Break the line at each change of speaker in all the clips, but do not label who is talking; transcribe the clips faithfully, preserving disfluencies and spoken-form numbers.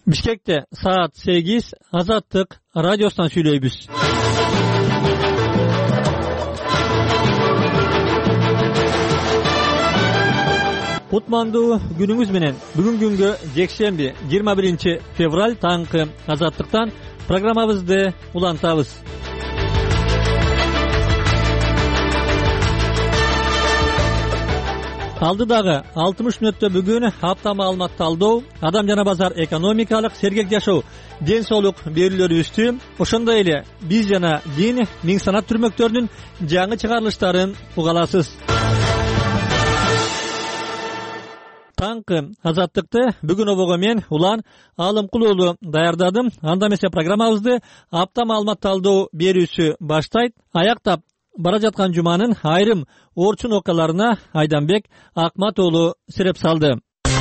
Бишкекте саат сегиз Азаттык радиосунан сүйлөйбүз. Кутмандуу күнүңүз менен. Бүгүн күнгө жекшемби жыйырма биринчи февраль таңкы Азаттыктан программабызды улантабыз. Алдыдагы алтымыш мүнөттө бүгүн апта маалымат талдоо, адам жана базар экономикалык сергек жашоо, ден соолук берүүлөрүбүздү, ошондой эле биз жана дин, миң санат түрмөктөрүнүн жаңы чыгарылыштарын угаласыз. Таңкы Азаттыкты бүгүн обого мен Улан Алымкул уулу даярдадым. Анда эмесе программабызды апта маалымат талдоо берүүсү баштайт. Аяктап бара жаткан жуманын айрым орчун окуяларына Айданбек Акмат уулу сереп салды.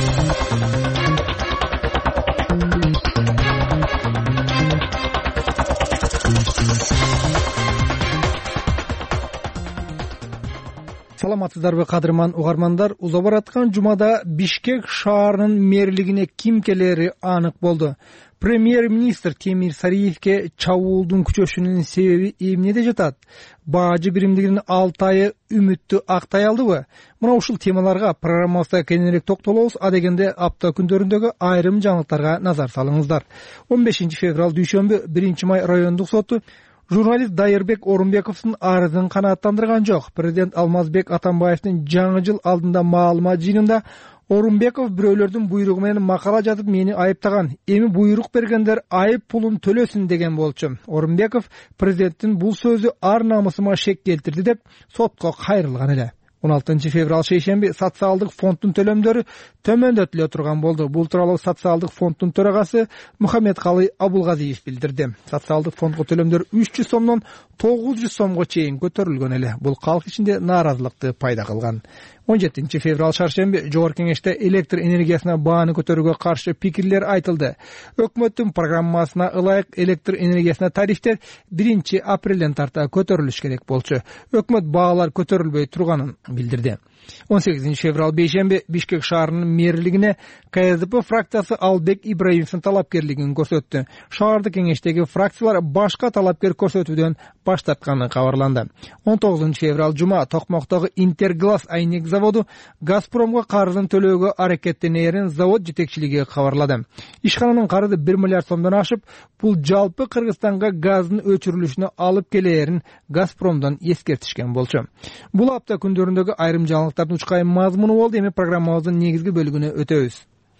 Саламатсыздарбы кадырман угармандар? Уза бараткан жумада Бишкек шаарынын мэрлигине ким келери анык болду. Премьер-министр Темир Сариевке чабуулдун күчөшүнүн себеби эмнеде жатат? Бажы биримдигинин алты айы үмүттү актай алдыбы? Мына ушул темаларга программабызда кененирээк токтолобуз. А дегенде апта күндөрүндөгү айрым жаңылыктарга назар салыңыздар. он бешинчи февраль дүйшөмбү биринчи май райондук соту журналист Дайырбек Орунбековдун арызын канааттандырган жок. Президент Алмазбек Атамбаевдин жаңы жыл алдында маалымат жыйынында Орунбеков бирөөлөрдүн буйругу менен макала жазып мени айыптаган. Эми буйрук бергендер айып пулун төлөсүн деген болчу. Орунбеков президенттин бул сөзү ар намысыма шек келтирди деп сотко кайрылган эле. он алтынчы февраль шейшемби социалдык фонддун төлөмдөрү төмөндөтүлө турган болду. Бул тууралуу социалдык фонддун төрагасы Мухаммедкалый Абулгазиев билдирди. Социалдык фондго төлөмдөр үч жүз сомдон тогуз жүз сомго чейин көтөрүлгөн эле. Бул калк ичинде нааразылыкты пайда кылган. он жетинчи февраль шаршемби Жогорку Кеңеште электр энергиясына бааны көтөрүүгө каршы пикирлер айтылды. Өкмөттүн программасына ылайык электр энергиясына тарифтер биринчи апрелден тарта көтөрүлүш керек болчу. Өкмөт баалар көтөрүлбөй турганын билдирди. он сегизинчи февраль бейшемби Бишкек шаарынын мэрлигине КСДП фракциясы Албек Ибраимовдун талапкерлигин көрсөттү. Шаардык кеңештеги фракциялар башка талапкер көрсөтүүдөн баш тартканы кабарланды. он тогузунчу февраль жума Токмоктогу Интерглаз айнек заводу Газпромго карызын төлөөгө аракеттенерин завод жетекчилиги кабарлады. Ишкананын карызы бир миллиард сомдон ашып, бул жалпы Кыргызстанга газдын өчүрүлүшүнө алып келерин Газпромдон эскертишкен болчу. Бул апта күндөрүндөгү айрым жаңылыктардын учкайым мазмуну болду. Эми программабыздын негизги бөлүгүнө өтөбүз.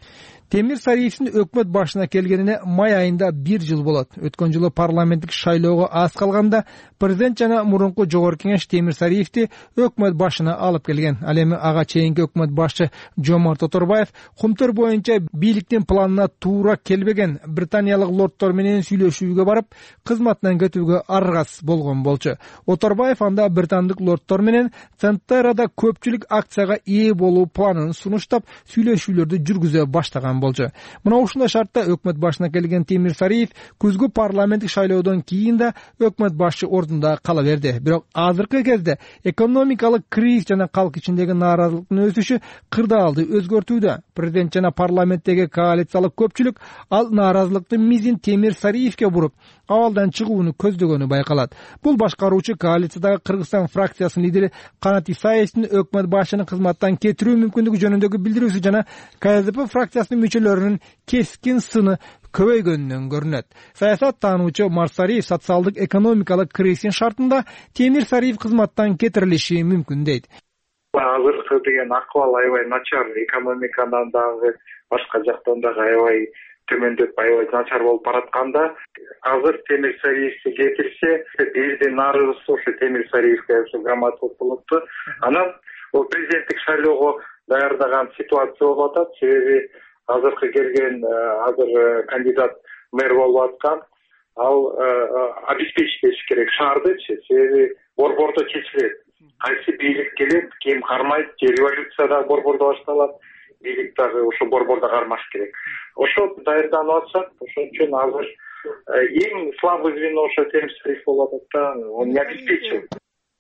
Темир Сариевдин өкмөт башына келгенине май айында бир жыл болот. Өткөн жылы парламенттик шайлоого аз калганда президент жана мурунку Жогорку Кеңеш Темир Сариевди өкмөт башына алып келген. Ал эми ага чейинки өкмөт башчы Жомарт Оторбаев кумтөр боюнча бийликтин планына туура келбеген британиялык лордтор менен сүйлөшүүгө барып, кызматынан кетүүгө аргасыз болгон болчу. Оторбаев анда британдык лордтор менен Центерада көпчүлүк акцияга ээ болуу планын сунуштап, сүйлөшүүлөрдү жүргүзө баштаган болчу. Мына ушундай шартта өкмөт башына келген Темир Сариев күзгү парламенттик шайлоодон кийин да өкмөт башчы ордунда кала берди. Бирок азыркы кезде экономикалык кризис жана калк ичиндеги нааразылыктын өсүшү кырдаалды өзгөртүүдө. Президент жана парламенттеги коалициялык көпчүлүк ал нааразылыктын мизин Темир Сариевке буруп, абалдан чыгууну көздөгөнү байкалат. Бул башкаруучу коалициядагы Кыргызстан фракциясынын лидери Канат Исаевдин өкмөт башчынын кызматтан кетирүү мүмкүндүгү жөнүндөгү билдирүүсү жана КСДП фракциясынын мүчөлөрүнүн кескин сыны көбөйгөнүнөн көрүнөт. Саясат таануучу Марсариев социалдык экономикалык кризистин шартында Темир Сариев кызматтан кетирилиши мүмкүн дейт.
Азыркы деген акыбал аябай начар, экономикадан дагы башка жактан дагы аябай төмөндөп, аябай начар болуп баратканда, азыр Темир Сариевди кетирсе, элдин наарызы ошо Темир Сариевге ошо громаддуулук болупту. Анан ол президенттик шайлоого даярдаган ситуация болуп атат. Себеби азыркы келген азыр кандидат мэр болуп аткан, ал обеспечить керек шаардычы. Себеби борбордо чечилет. Кайсы бийлик келет, ким кармайт, же революция да борбордо башталат, бийлик дагы ошо борбордо кармаш керек. Ошо даярданып атышат. Ошон үчүн азыр эң слабый звено ошо Темир Сариев болуп атат да, он не обеспечил.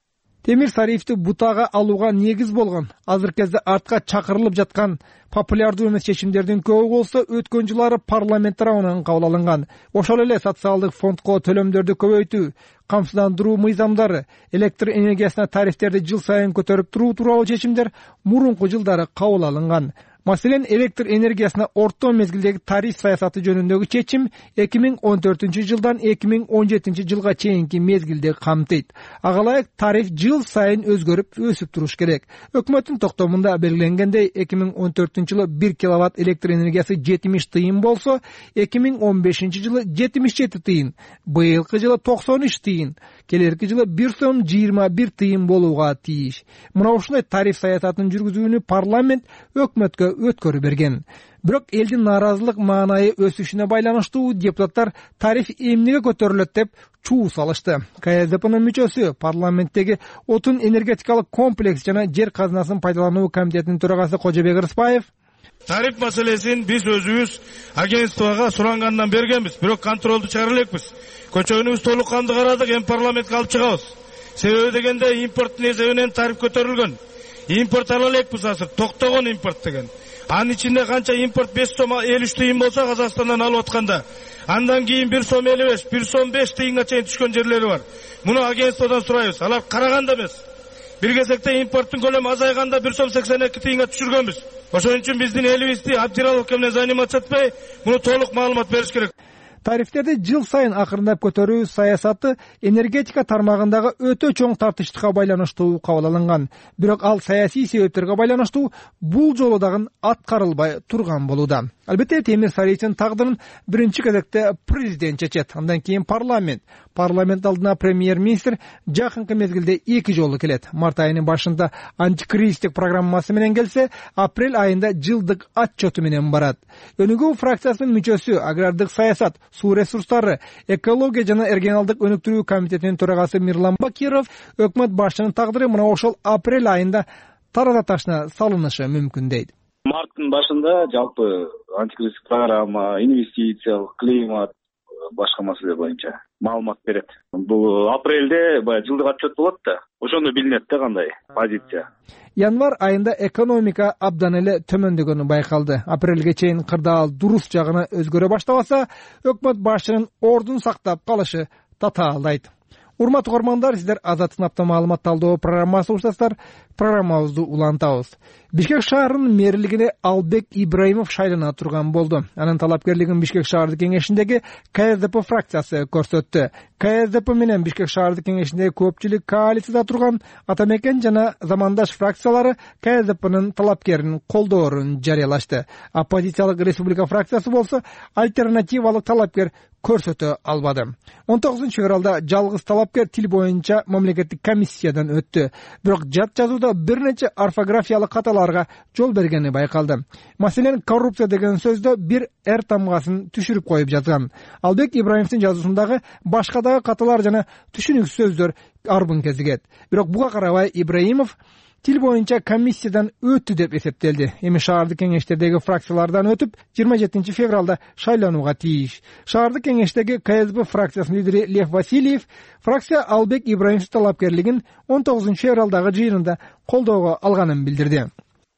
Темир Сариевди бутага алууга негиз болгон, азыркы кезде артка чакырылып жаткан популярдуу эмес чечимдердин көбү болсо өткөн жылдары парламент тарабынан кабыл алынган. Ошол эле социалдык фондко төлөмдөрдү көбөйтүү, камсыздандыруу мыйзамдары, электр энергиясына тарифтерди жыл сайын көтөрүп туруу тууралуу чечимдер мурунку жылдары кабыл алынган. Маселен, электр энергиясына орто мезгилдеги тариф саясаты жөнүндөгү чечим эки миң он төртүнчү жылдан эки миң он жетинчи жылга чейинки мезгилди камтыйт. Ага ылайык тариф жыл сайын өзгөрүп, өсүп туруш керек. Өкмөттүн токтомунда белгиленгендей, эки миң он төртүнчү жылы бир киловатт электр энергиясы жетимиш тыйын болсо, эки миң он бешинчи жылы жетимиш жети тыйын, быйылкы жылы токсон үч тыйын, келерки жылы бир сом жыйырма бир тыйын болууга тийиш. Мына ушундай тариф саясатын жүргүзүүнү парламент өкмөткө өткөрүп берген. Бирок элдин нааразылык маанайы өсүшүнө байланыштуу депутаттар тариф эмнеге көтөрүлөт деп чуу салышты. КСДПнын мүчөсү, парламенттеги отун энергетикалык комплекс жана жер казынасын пайдалануу комитетинин төрагасы Кожобек Рыспаев:
тариф маселесин биз өзүбүз агентствого сурангандан бергенбиз, бирок контролду чыгара элекпиз. Көчөгүнүбүз толук канды карадык, эми парламентке алып чыгабыз. Себеби дегенде импорттун эсебинен тариф көтөрүлгөн. Импорт ала элекпиз азыр, токтогон импорт деген. Анын ичинде канча импорт беш сом элүү үч тыйын болсо Казакстандан алып атканда, андан кийин бир сом элүү беш, бир сом беш тыйынга чейин түшкөн жерлери бар. Муну агентстводон сурайбыз. Алар караганда эмес. Бир кезекте импорттун көлөмү азайганда бир сом сексен эки тыйынга түшүргөнбүз. Ошон үчүн биздин элибизди Абдираловка менен заниматься этпей, муну толук маалымат бериш керек.
Тарифтерди жыл сайын акырындап көтөрүү саясаты энергетика тармагындагы өтө чоң тартыштыкка байланыштуу кабыл алынган. Бирок ал саясий себептерге байланыштуу бул жолу дагы аткарылбай турган болууда. Албетте, Темир Сариевдин тагдырын биринчи кезекте президент чечет, андан кийин парламент. Парламент алдына премьер-министр жакынкы мезгилде эки жолу келет. Март айынын башында антикризистик программасы менен келсе, апрель айында жылдык отчету менен барат. Өнүгүү фракциясынын мүчөсү, агрардык саясат, суу ресурстары, экология жана регионалдык өнүктүрүү комитетинин төрагасы Мирлан Бакиров өкмөт башчынын тагдыры мына ошол апрель айында тарата ташына салынышы мүмкүн дейт.
Марттын башында жалпы антикризистик программа, инвестициялык, климат, башка маселе боюнча маалымат берет. Бул апрелде баягы жылдык отчет болот да, ошондо билинет да кандай позиция.
Январь айында экономика абдан эле төмөндөгөнү байкалды. Апрелге чейин кырдаал дурус жагына өзгөрө баштабаса, өкмөт башчынын ордун сактап калышы татаалдайт. Урматтуу көрөрмандар, сиздер Азаттын апта маалымат талдоо программасы уктасыздар. Программабызды улантабыз. Бишкек шаарынын мэрлигине Албек Ибраимов шайлана турган болду. Анын талапкерлигин Бишкек шаардык кеңешиндеги КСДП фракциясы көрсөттү. КСДП менен Бишкек шаардык кеңешиндеги көпчүлүк коалицияда турган Атамекен жана замандаш фракциялары КСДПнын талапкерин колдоорун жарыялашты. Оппозициялык Республика фракциясы болсо альтернативалык талапкер көрсөтө албады. он тогузунчу февралда жалгыз талапкер тил боюнча мамлекеттик комиссиядан өттү. Бирок жат жазууда бир нече орфографиялык каталарга жол бергени байкалды. Маселен, коррупция деген сөздө бир эр тамгасын түшүрүп коюп жазган. Албек Ибраимовдун жазуусундагы башка дагы каталар жана түшүнүксүз сөздөр арбын кезигет. Бирок буга карабай Ибраимов тил боюнча комиссиядан өттү деп эсептелди. Эми шаардык кеңештердеги фракциялардан өтүп, жыйырма жетинчи февралда шайланууга тийиш. Шаардык кеңештеги КСДП фракциясынын лидери Лев Васильев фракция Албек Ибраимовдун талапкерлигин он тогузунчу февралдагы жыйынында колдоого алганын билдирди.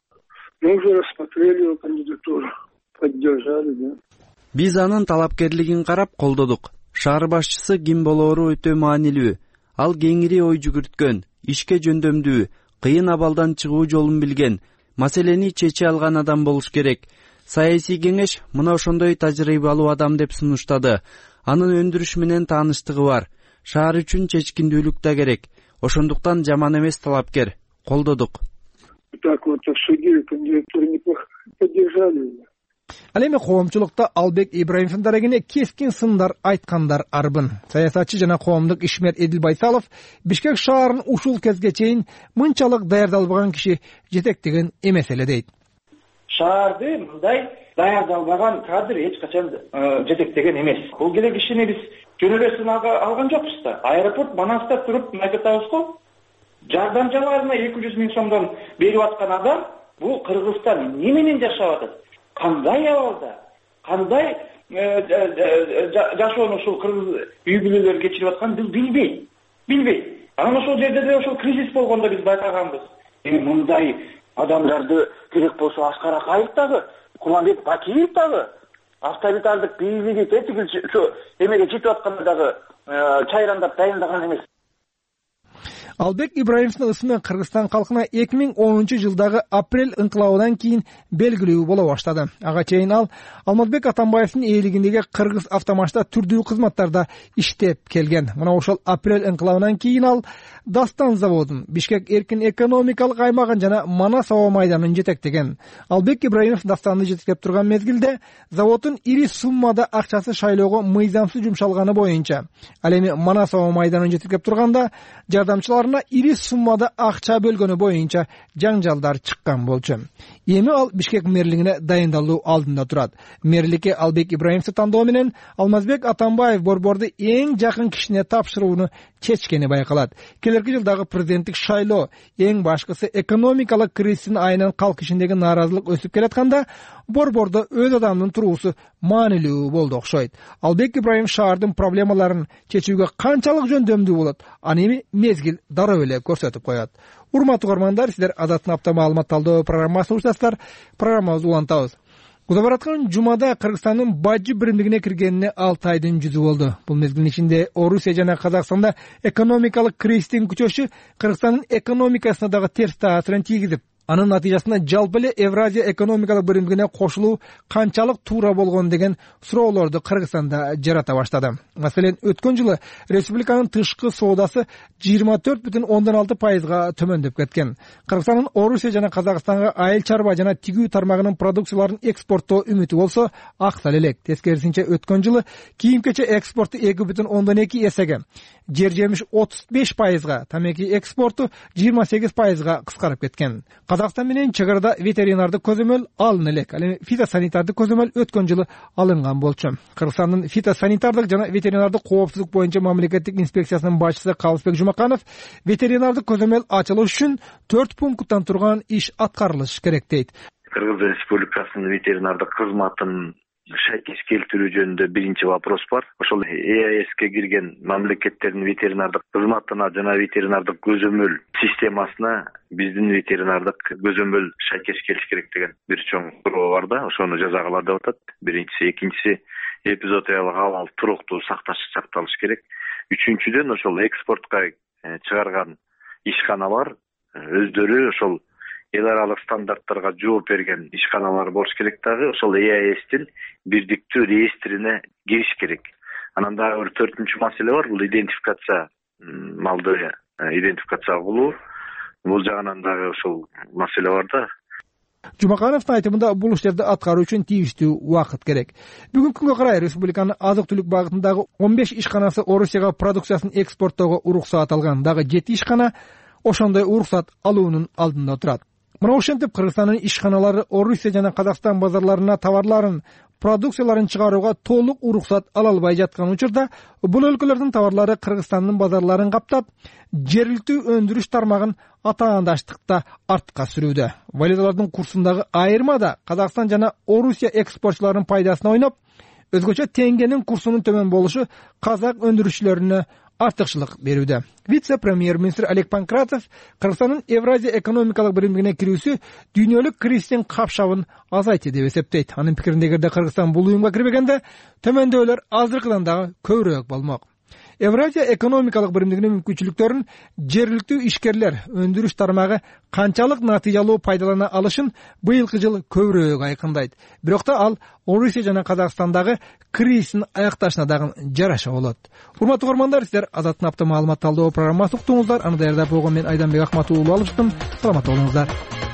Мы уже рассмотрели его кандидатуру, поддержали, да.
Биз анын талапкерлигин карап колдодук. Шаар башчысы ким болоору өтө маанилүү. Ал кеңири ой жүгүрткөн, ишке жөндөмдүү, кыйын абалдан чыгуу жолун билген, маселени чече алган адам болуш керек. Саясий кеңеш мына ошондой тажрыйбалуу адам деп сунуштады. Анын өндүрүш менен тааныштыгы бар. Шаар үчүн чечкиндүүлүк да керек. Ошондуктан жаман эмес талапкер. Колдодук.
Так вот, обсудили, кандидатуру неплохо поддержали.
Ал эми коомчулукта Албек Ибраимовдун дарегине кескин сындар айткандар арбын. Саясатчы жана коомдук ишмер Эдил Байсалов Бишкек шаарын ушул кезге чейин мынчалык даярдалбаган киши жетектеген эмес эле дейт.
Шаарды мындай даярдалбаган кадр эч качан жетектеген эмес. Бул келе кишини биз жөнөлөсүн алган жокпуз да. Аэропорт Манаста туруп айтабыз го. Жардамчыларына эки жүз миң сомдон берип аткан адам бул Кыргызстан эмне менен жашап атат? Кандай абалда, кандай жашоону ушул кыргыз үй бүлөлөр кечирип атканын биз билбейт. Билбейт. Анан ошол жерде деле ошол кризис болгондо биз байкаганбыз. Эми мындай адамдарды керек болсо Аскар Акаев дагы, Куланбек Бакиев дагы, автовитардык бийлиги тетигил ошо эмеге жетип атканда дагы чайрандап дайындаган эмес.
Албек Ибраимовдун ысымы Кыргызстан калкына эки миң онунчу жылдагы апрель ыңкылабынан кийин белгилүү боло баштады. Ага чейин ал Алмазбек Атамбаевдин ээлигиндеги Кыргыз автомашта түрдүү кызматтарда иштеп келген. Мына ошол апрель ыңкылабынан кийин ал Дастан заводун, Бишкек эркин экономикалык аймагын жана Манас аба майданын жетектеген. Албек Ибраимов Дастанды жетектеп турган мезгилде заводдун ири суммада акчасы шайлоого мыйзамсыз жумшалганы боюнча, ал эми Манас аба майданын жетектеп турганда жардамчылар ири суммада акча бөлгөнү боюнча жаңжалдар чыккан болчу. Эми ал Бишкек мэрлигине дайындалуу алдында турат. Мэрликке Албек Ибраимовду тандоо менен Алмазбек Атамбаев борборду эң жакын кишине тапшырууну чечкени байкалат. Келерки жылдагы президенттик шайлоо эң башкысы экономикалык кризистин айынан калк ичиндеги нааразылык өсүп келатканда борбордо өз адамдын туруусу маанилүү болду окшойт. Албек Ибраимов шаардын проблемаларын чечүүгө канчалык жөндөмдүү болот, аны эми мезгил дароо эле көрсөтүп коет. Урматтуу көрөрмандар, сиздер Азаттын апта маалымат талдоо программасын уктасыздар. Программабызды улантабыз. Куда бараткан жумада Кыргызстандын бажы биримдигине киргенине алты айдын жүзү болду. Бул мезгилдин ичинде Орусия жана Казакстанда экономикалык кризистин күчөшү Кыргызстандын экономикасына дагы терс таасирин тийгизип, анын натыйжасында жалпы эле Евразия экономикалык биримдигине кошулуу канчалык туура болгон деген суроолорду Кыргызстанда жарата баштады. Маселен, өткөн жылы республиканын тышкы соодасы жыйырма төрт бүтүн ондон алты пайызга төмөндөп кеткен. Кыргызстандын Орусия жана Казакстанга айыл чарба жана тигүү тармагынын продукцияларын экспорттоо үмүтү болсо аксал элек. Тескерисинче, өткөн жылы кийим-кече экспорту эки бүтүн ондон эки эсеге, жер жемиш отуз беш пайызга, тамеки экспорту жыйырма сегиз пайызга кыскарып кеткен. Казакстан менен чек арада ветеринардык көзөмөл алына элек. Ал эми фитосанитардык көзөмөл өткөн жылы алынган болчу. Кыргызстандын фитосанитардык жана ветеринардык коопсуздук боюнча мамлекеттик инспекциясынын башчысы Калысбек Жумаканов ветеринардык көзөмөл ачылыш үчүн төрт пункттан турган иш аткарылыш керек дейт.
Кыргыз Республикасынын ветеринардык кызматын шайкеш келтирүү жөнүндө биринчи вопрос бар. Ошол Э А Эске кирген мамлекеттердин ветеринардык кызматына жана ветеринардык көзөмөл системасына биздин ветеринардык көзөмөл шайкеш келиш керек деген бир чоң суроо бар да, ошону жазагыла деп атат. Биринчиси, экинчиси эпизоотиялык абал туруктуу сакташ сакталыш керек. Үчүнчүдөн ошол экспортко чыгарган ишканалар өздөрү ошол эл аралык стандарттарга жооп берген ишканалар болуш керек дагы, ошол Э А Эстин бирдиктүү реестрине кириш керек. Анан дагы бир төртүнчү маселе бар, бул идентификация, малды идентификация кылуу. Бул жагынан дагы ошол маселе бар да.
Жумакановдун айтымында бул иштерди аткаруу үчүн тийиштүү убакыт керек. Бүгүнкү күнгө карай республиканын азык-түлүк багытындагы он беш ишканасы Орусияга продукциясын экспорттоого уруксаат алган, дагы жети ишкана ошондой уруксаат алуунун алдында турат. Мына ошентип Кыргызстандын ишканалары Орусия жана Казакстан базарларына товарларын, продукцияларын чыгарууга толук уруксат ала албай жаткан учурда бул өлкөлөрдүн товарлары Кыргызстандын базарларын каптап, жергиликтүү өндүрүш тармагын атаандаштыкта артка сүрүүдө. Валюталардын курсундагы айырма да Казакстан жана Орусия экспортчуларынын пайдасына ойноп, өзгөчө теңгенин курсунун төмөн болушу казак өндүрүшчүлөрүнө артыкчылык берүүдө. Вице-премьер-министр Олег Панкратов Кыргызстандын Евразия экономикалык биримдигине кирүүсү дүйнөлүк кризистин капшабын азайтты деп эсептейт. Анын пикиринде, эгерде Кыргызстан бул уюмга кирбегенде төмөндөөлөр азыркыдан дагы көбүрөөк болмок. Евразия экономикалык биримдигинин мүмкүнчүлүктөрүн жергиликтүү ишкерлер, өндүрүш тармагы канчалык натыйжалуу пайдалана алышын быйылкы жыл көбүрөөк айкындайт. Бирок да ал Орусия жана Казакстандагы кризистин аякташына дагы жараша болот. Урматтуу көрөрмандар, сиздер Азаттын апта маалымат талдоо программасын уктуңуздар. Аны даярдап койгон мен Айданбек Акматов уулу алыштым. Саламат болуңуздар.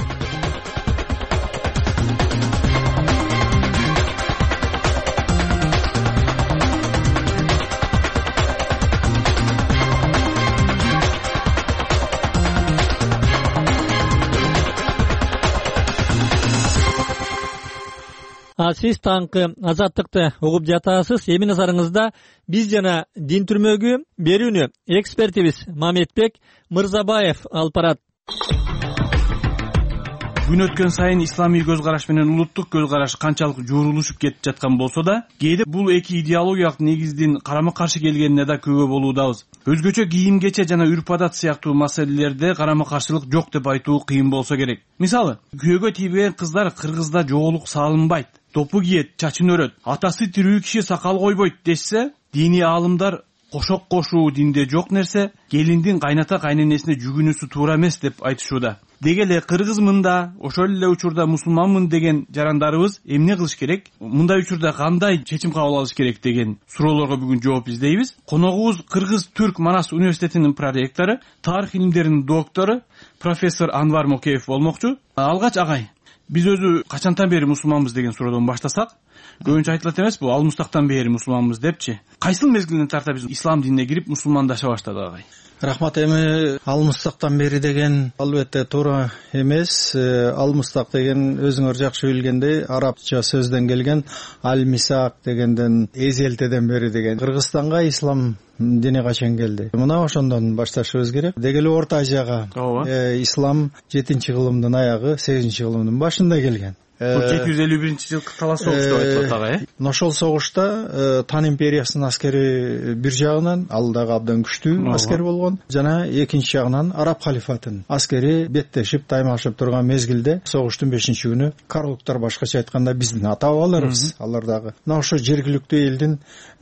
А сиз таңкы азаттыкты угуп жатасыз. Эми назарыңызда биз жана дин түрмөгү берүүнү экспертибиз Мамедбек Мырзабаев алып барат.
күн өткөн сайын исламий көз караш менен улуттук көз караш канчалык жуурулушуп кетип жаткан болсо да, кээде бул эки идеологиялык негиздин карама каршы келгенине да күбө болуудабыз. Өзгөчө кийим кече жана үрп адат сыяктуу маселелерде карама каршылык жок деп айтуу кыйын болсо керек. Мисалы, күйөөгө тийбеген кыздар кыргызда жоолук салынбайт, топу кийет, чачын өрөт, атасы тирүү киши сакал койбойт дешсе, диний аалымдар кошок кошуу динде жок нерсе, келиндин кайната кайненесине жүгүнүүсү туура эмес деп айтышууда. Деги эле кыргызмын да, ошол эле учурда мусулманмын деген жарандарыбыз эмне кылыш керек? Мындай учурда кандай чечим кабыл алыш керек деген суроолорго бүгүн жооп издейбиз. Коногубуз Кыргыз Түрк Манас университетинин проректору, тарых илимдеринин доктору профессор Анвар Мокеев болмокчу. Алгач агай, биз өзү качантан бери мусулманбыз деген суроодон баштасак, көбүнчө айтылат эмес бу, алмустактан бери мусулманбыз депчи. Кайсыл мезгилинен тарта биз ислам динине кирип мусулмандаша баштадык агай?
Рахмат. Эми алмустактан бери деген албетте туура эмес. Алмустак деген өзүңөр жакшы билгендей арабча сөздөн келген аль-мисак дегенден, эзелтеден бери деген. Кыргызстанга ислам дини качан келди? Мына ошондон башташыбыз керек. Деги эле Орто Азияга ислам жетинчи кылымдын аягы, сегизинчи кылымдын башында келген.
Бул жети жүз элүү биринчи жылкы талас согуш деп айтылат агай, э?
Ошол согушта Тан империясынын аскери бир жагынан, ал дагы абдан күчтүү аскер болгон, жана экинчи жагынан араб халифатынын аскери беттешип, таймашып турган мезгилде согуштун бешинчи күнү карлуктар, башкача айтканда биздин ата бабаларыбыз, алар дагы мына ошо жергиликтүү элдин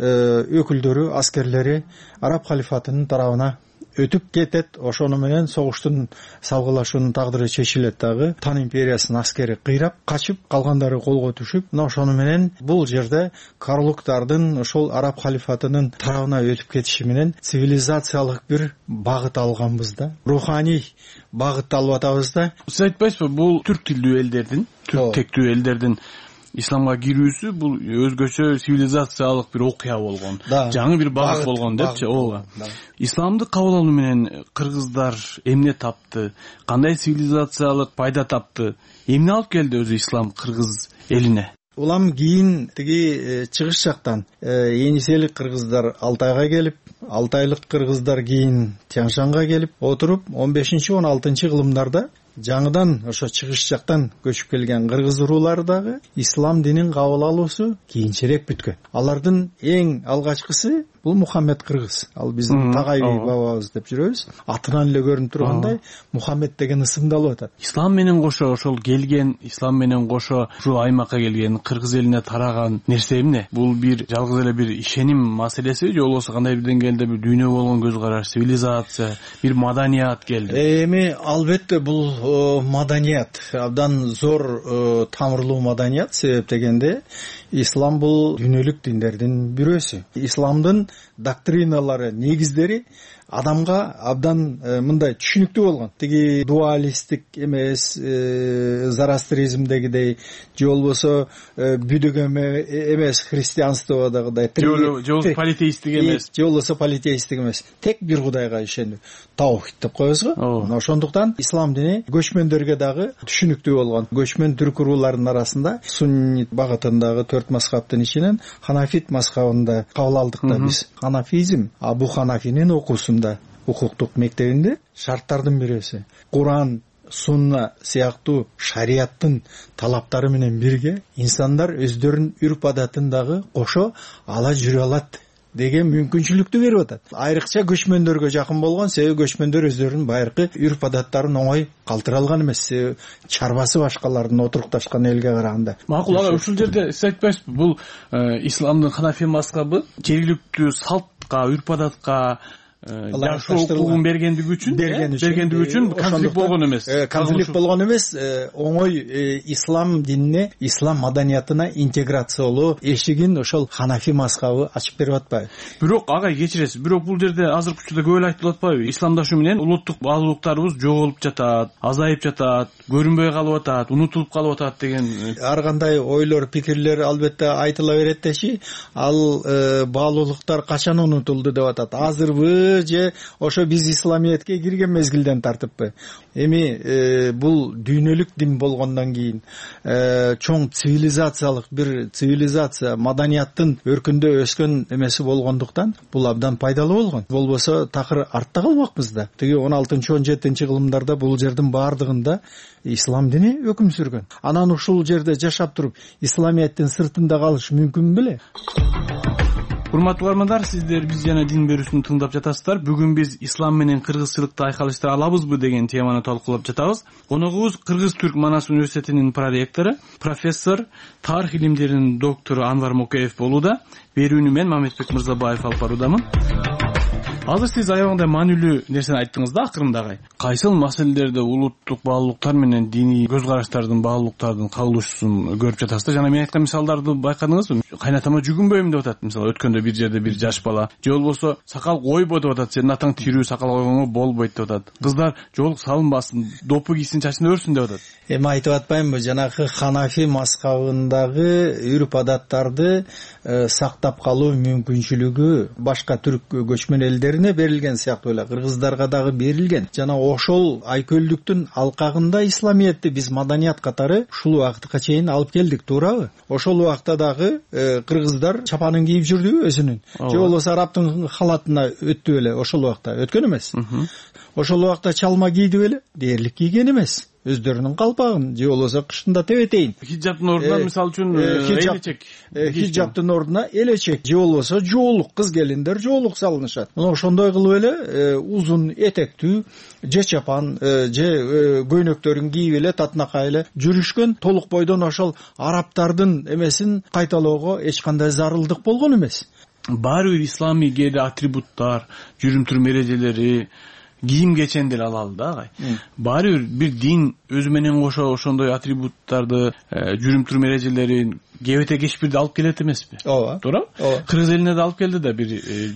өкүлдөрү, аскерлери араб халифатынын тарабына өтүп кетет. Ошону менен согуштун салгылашуунун тагдыры чечилет дагы. Тан империясынын аскери кыйрап качып, калгандары колго түшүп, мына ошону менен бул жерде карлуктардын ошол араб халифатынын тарабына өтүп кетиши менен цивилизациялык бир багыт алганбыз да, руханий багыт алып атабыз да.
Сиз айтпайсызбы, бул түрк тилдүү элдердин, түрк тектүү элдердин исламга кирүүсү бул өзгөчө цивилизациялык бир окуя болгон, жаңы бир багыт болгон депчи. Ооба. Исламды кабыл алуу менен кыргыздар эмне тапты? Кандай цивилизациялык пайда тапты? Эмне алып келди өзү ислам кыргыз элине?
Улам кийин тиги чыгыш жактан Ениселик кыргыздар Алтайга келип, Алтайлык кыргыздар кийин Тянь-Шанга келип отуруп, он бешинчи он алтынчы кылымдарда жаңыдан ошо чыгыш жактан көчүп келген кыргыз уруулары дагы ислам динин кабыл алуусу кийинчерээк бүткөн. Алардын эң алгачкысы бул Мухаммед кыргыз. Ал биздин Тагай бабабыз деп жүрөбүз. Атынан эле көрүнүп тургандай Мухаммед деген ысымды алып атат.
Ислам менен кошо ошол келген, ислам менен кошо ушул аймакка келген, кыргыз элине тараган нерсе эмне? Бул бир жалгыз эле бир ишеним маселеси, же болбосо кандай бир деңгээлде бир дүйнө болгон көз караш, цивилизация, бир маданият келди?
Эми албетте бул маданият, абдан зор тамырлуу маданият. Себеп дегенде ислам бул дүйнөлүк диндердин бирөөсү. Исламдын доктриналары, негиздери адамга абдан мындай түшүнүктүү болгон. Тиги дуалисттик эмес, зарастризмдегидей, же болбосо бүдүк эмес, христианстводагыдай,
же болбосо политеисттик эмес,
же болбосо политеисттик эмес, тек бир кудайга ишенүү, таухид деп коебуз го. Ошондуктан ислам дини көчмөндөргө дагы түшүнүктүү болгон. Көчмөн түрк урууларынын арасында суннит багытындагы төрт мазхабтын ичинен ханафит мазхабында кабыл алдык да биз. Ханафизм Абу Ханафинин окуусунда, укуктук мектебинде шарттардын бирөөсү. Куран, сунна сыяктуу шарияттын талаптары менен бирге инсандар өздөрүнүн үрп адатын дагы кошо ала жүрө алат деген мүмкүнчүлүктү берип атат. Айрыкча көчмөндөргө жакын болгон, себеби көчмөндөр өздөрүнүн байыркы үрп адаттарын оңой калтыра алган эмес, чарбасы башкалардын отурукташкан элге караганда.
Макул ага, ушул жерде сиз айтпайсызбы, бул исламдын ханафи мазхабы жергиликтүү салтка, үрп адатка жашоо укугун бергендиги үчүн, бергендиги үчүн конфликт болгон эмес.
Конфликт болгон эмес, оңой ислам динине, ислам маданиятына интеграциялоо эшигин ошол ханафи мазхабы ачып берип атпайбы?
Бирок агай, кечиресиз, бирок бул жерде азыркы учурда көп эле айтылып атпайбы? Исламдашу менен улуттук баалуулуктарыбыз жоголуп жатат, азайып жатат, көрүнбөй калып атат, унутулуп калып атат деген
ар кандай ойлор, пикирлер албетте айтыла берет дечи, ал баалуулуктар качан унутулду деп атат? Азырбы тартыппы же ошо биз исламиятке кирген мезгилден тартыппы. Эми бул дүйнөлүк дин болгондон кийин чоң цивилизациялык бир цивилизация маданияттын өркүндө өскөн эмеси болгондуктан бул абдан пайдалуу болгон. Болбосо такыр артта калмакпыз да. Тиги он алтынчы он жетинчи кылымдарда бул жердин баардыгында ислам дини өкүм сүргөн. Анан ушул жерде жашап туруп исламияттын сыртында калыш мүмкүн беле?
Урматтуу угармандар, сиздер биз жана дин берүүсүн тыңдап жатасыздар. Бүгүн биз ислам менен кыргызчылыкты айкалыштыра алабызбы деген теманы талкуулап жатабыз. Коногубуз Кыргыз-Түрк Манас университетинин проректору, профессор, тарых илимдеринин доктору Анвар Мокеев болууда. Берүүнү мен Мамедбек Мырзабаев алып баруудамын. Азыр сиз аябагында маанилүү нерсени айттыңыз да акырындагы. Кайсыл маселелерде улуттук баалуулуктар менен диний көз караштардын баалуулуктардын кагылышуусун көрүп жатасыздар. Жана мен айткан мисалдарды байкадыңызбы? Кайнатама жүгүнбөйм деп атат. Мисалы өткөндө бир жерде бир жаш бала же болбосо сакал койбо деп атат. Сенин атаң тирүү, сакал койгонго болбойт деп атат. Кыздар жоолук салынбасын, допу кийсин, чачын өрсүн деп атат.
Эми айтып атпаймынбы, жанагы Ханафи мазхабындагы үрп адаттарды сактап калуу мүмкүнчүлүгү башка түрк көчмөн элдерине берилген сыяктуу эле кыргыздарга дагы берилген. Жана ошол айкөлдүктүн алкагында исламиятты биз маданият катары ушул убакытка чейин алып келдик, туурабы? Ошол убакта дагы кыргыздар чапанын кийип жүрдүбү өзүнүн? Же болбосо арабтын халатына өттү беле? Ошол убакта өткөн эмес. Ошол убакта чалма кийди беле? Дээрлик кийген эмес. Өздөрүнүн калпагын же болбосо кышында тебетейин.
Хиджаптын ордуна мисалы үчүн элечек.
Хиджаптын ордуна элечек же болбосо жоолук, кыз келиндер жоолук салынышат. Мына ошондой кылып эле узун этектүү же чапан же көйнөктөрүн кийип эле татынакай эле жүрүшкөн. Толук бойдон ошол арабтардын эмесин кайталоого эч кандай зарылдык болгон эмес.
Баары бир исламий кээде атрибуттар, жүрүм турум эрежелери, кийим кечендер алалы да агай. Баары бир дин өзү менен кошо ошондой атрибуттарды, жүрүм турум эрежелерин кебете кечпирди алып келет эмеспи?
Ооба.
Туура? Кыргыз элине да алып келди да, бир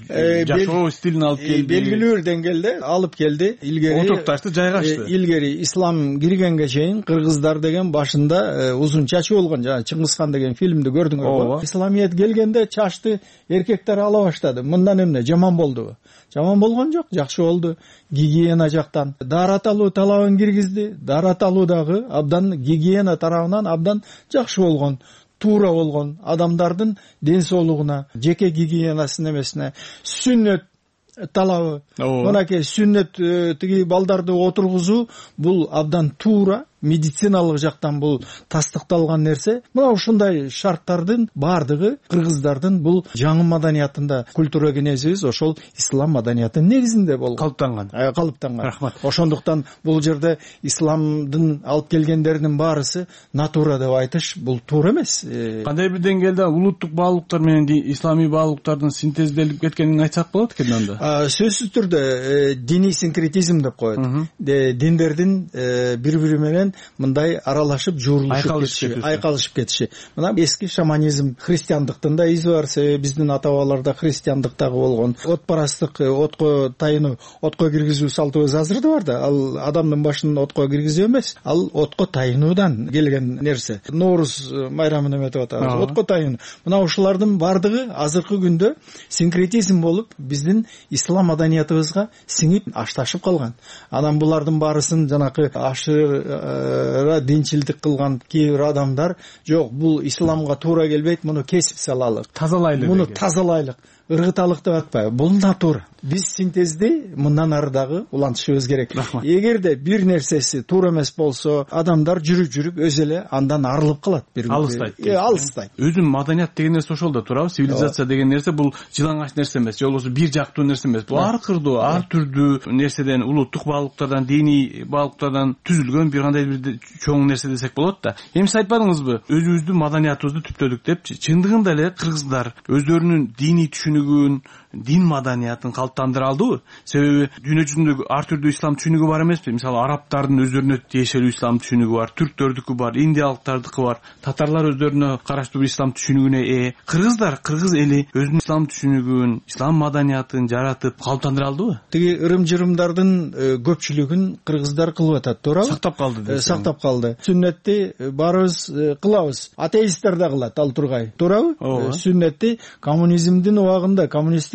жашоо стилин алып келди.
Белгилүү деңгээлде алып келди. Илгери
отурукташты, жайгашты.
Илгери ислам киргенге чейин кыргыздар деген башында узун чачы болгон. Жана Чыңгызхан деген фильмди көрдүңөрбү? Исламият келгенде чачты эркектер ала баштады. Мындан эмне жаман болдубу? Жаман болгон жок, жакшы болду. Гигиена жактан дара талуу талабын киргизди. Дара талуу дагы абдан гигиена тарабынан абдан жакшы болгон. Туура болгон, адамдардын ден соолугуна, жеке гигиенасынын эмесине, сүннөт талабы. Мынакей сүннөт тиги балдарды отургузуу бул абдан туура, медициналык жактан бул тастыкталган нерсе. Мына ушундай шарттардын баардыгы кыргыздардын бул жаңы маданиятында, культура кенезибиз ошол ислам маданиятынын негизинде болгон,
калыптанган.
Калыптанган.
Рахмат.
Ошондуктан бул жерде исламдын алып келгендеринин баарысы натура деп айтыш бул туура эмес.
Кандай бир деңгээлде улуттук баалуулуктар менен исламий баалуулуктардын синтезделип кеткенин айтсак болот экен анда?
Сөзсүз түрдө диний синкретизм деп коет. Диндердин бири-бири менен мындай аралашып жуурулушуп кетиши, айкалышып кетиши. Мына эски шаманизм, христиандыктын да изи бар. Биздин ата-бабаларда христиандыктагы болгон отпарастык, отко тайынуу, отко киргизүү салтыбыз азыр да бар да. Ал адамдын башын отко киргизүү эмес, ал отко тайынуудан келген нерсе. Норуз майрамын эметип атабыз. Отко тайынуу. Мына ушулардын бардыгы азыркы күндө синкретизм болуп, биздин ислам маданиятыбызга сиңип ашташып калган. Анан булардын баарысын жанакы ашыра динчилдик кылган кээ бир адамдар жок, бул исламга туура келбейт, муну кесип салалык,
тазалайлык,
муну тазалайлык, ыргыталык деп атпайбы? Бул натура. Биз синтезди мындан ары дагы улантышыбыз керек. Эгерде бир нерсеси туура эмес болсо, адамдар жүрүп-жүрүп өзү эле андан арылып калат.
Алыстайт.
Алыстайт.
Өзү маданият деген нерсе ошол да, туурабы? Цивилизация деген нерсе бул жылаңач нерсе эмес, же болбосо бир жактуу нерсе эмес. Бул ар кырдуу, ар түрдүү нерседен, улуттук баалуулуктардан, диний баалуулуктардан түзүлгөн бир кандай бир чоң нерсе десек болот да. Эми сиз айтпадыңызбы? Өзүбүздүн маданиятыбызды түптөдүк деп. Чындыгында эле кыргыздар өздөрүнүн диний түшүнүгүн, дин маданиятын калыптандыра алдыбы? Себеби дүйнө жүзүндө ар түрдүү ислам түшүнүгү бар эмеспи? Мисалы арабтардын өздөрүнө тиешелүү ислам түшүнүгү бар, түрктөрдүкү бар, индиялыктардыкы бар, татарлар өздөрүнө караштуу бир ислам түшүнүгүнө ээ. Кыргыздар, кыргыз эли өзүнүн ислам түшүнүгүн, ислам маданиятын жаратып калыптандыра алдыбы?
Тиги ырым-жырымдардын көпчүлүгүн кыргыздар кылып атат, туурабы?
Сактап калды.
Сактап калды. Сүннетти баарыбыз кылабыз. Атеисттер да кылат, ал тургай. Туурабы? Сүннетти коммунизмдин убагында, коммунисттик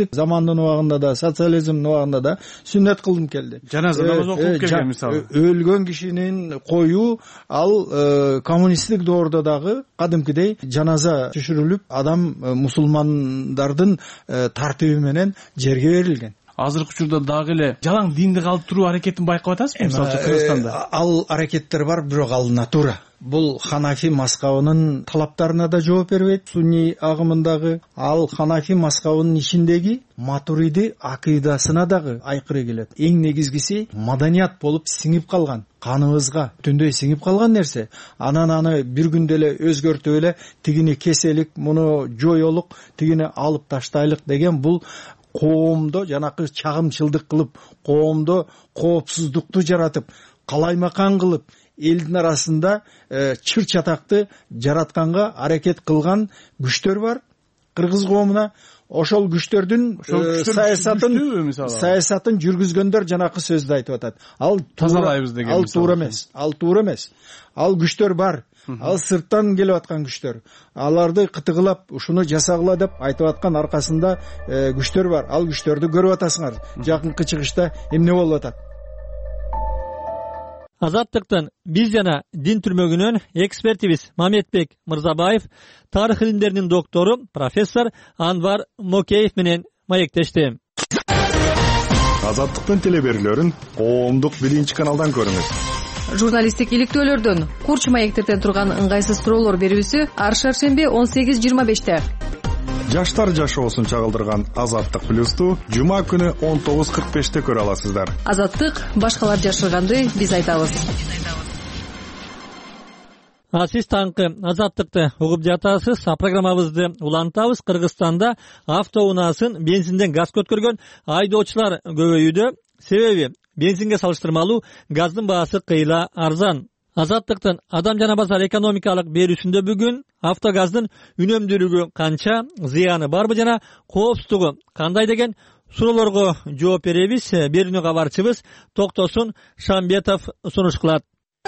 замандын убагында да, социализмдин убагында да сүннөт кылынып келди.
Жаназа намаз окуп келген мисалы.
Өлгөн кишинин коюу ал коммунисттик доордо дагы кадимкидей жаназа түшүрүлүп, адам мусулмандардын тартиби менен жерге берилген.
Азыркы учурда дагы эле жалаң динди калып туруу аракетин байкап атасызбы, мисалы үчүн Кыргызстанда?
Ал аракеттер бар, бирок ал натура. Бул Ханафи мазхабынын талаптарына да жооп бербейт. Сунни агымындагы ал Ханафи мазхабынын ичиндеги Матуриди акыйдасына дагы айкыры келет. Эң негизгиси маданият болуп сиңип калган, каныбызга түндөй сиңип калган нерсе. Анан аны бир күндө эле өзгөртүп эле тигини кеселик, муну жоёлук, тигини алып таштайлык деген бул коомдо жанакы чагымчылдык кылып, коомдо коопсуздукту жаратып, калаймакан кылып, элдин арасында чыр чатакты жаратканга аракет кылган күчтөр бар кыргыз коомуна. Ошол күчтөрдүн саясатын саясатын жүргүзгөндөр жанакы сөздү айтып атат. Ал
тазалайбыз деген.
Ал туура эмес. Ал туура эмес. Ал күчтөр бар. Ал сырттан келип аткан күчтөр. Аларды кытыгылап, ушуну жасагыла деп айтып аткан аркасында күчтөр бар. Ал күчтөрдү көрүп атасыңар. Жакынкы чыгышта эмне болуп атат?
Азаттыктын биз жана дин түрмөгүнөн экспертибиз Мамедбек Мырзабаев, тарых илимдеринин доктору профессор Анвар Мокеев менен маектешти.
Азаттыктын телеберүүлөрүн коомдук биринчи каналдан көрүңүз.
Журналисттик иликтөөлөрдөн курч маектетен турган ыңгайсыз суроолор берүүсү ар шаршемби он сегиз жыйырма беште.
Жаштар жашоосун чагылдырган Азаттык плюсту жума күнү он тогуз кырк беште көрө аласыздар.
Азаттык башкалар жашырганды биз айтабыз.
А сиз таңкы Азаттыкты угуп жатасыз. Программабызды улантабыз. Кыргызстанда автоунаасын бензинден газ көткөргөн айдоочулар көбөйүүдө. Себеби бензинге салыштырмалуу газдын баасы кыйла арзан. Азаттыктын адам жана базар экономикалык берүүсүндө бүгүн автогаздын үнөмдүүлүгү канча, зыяны барбы жана коопсуздугу кандай деген суроолорго жооп беребиз. Берүүнү кабарчыбыз Токтосун Шамбетов сунуш кылат.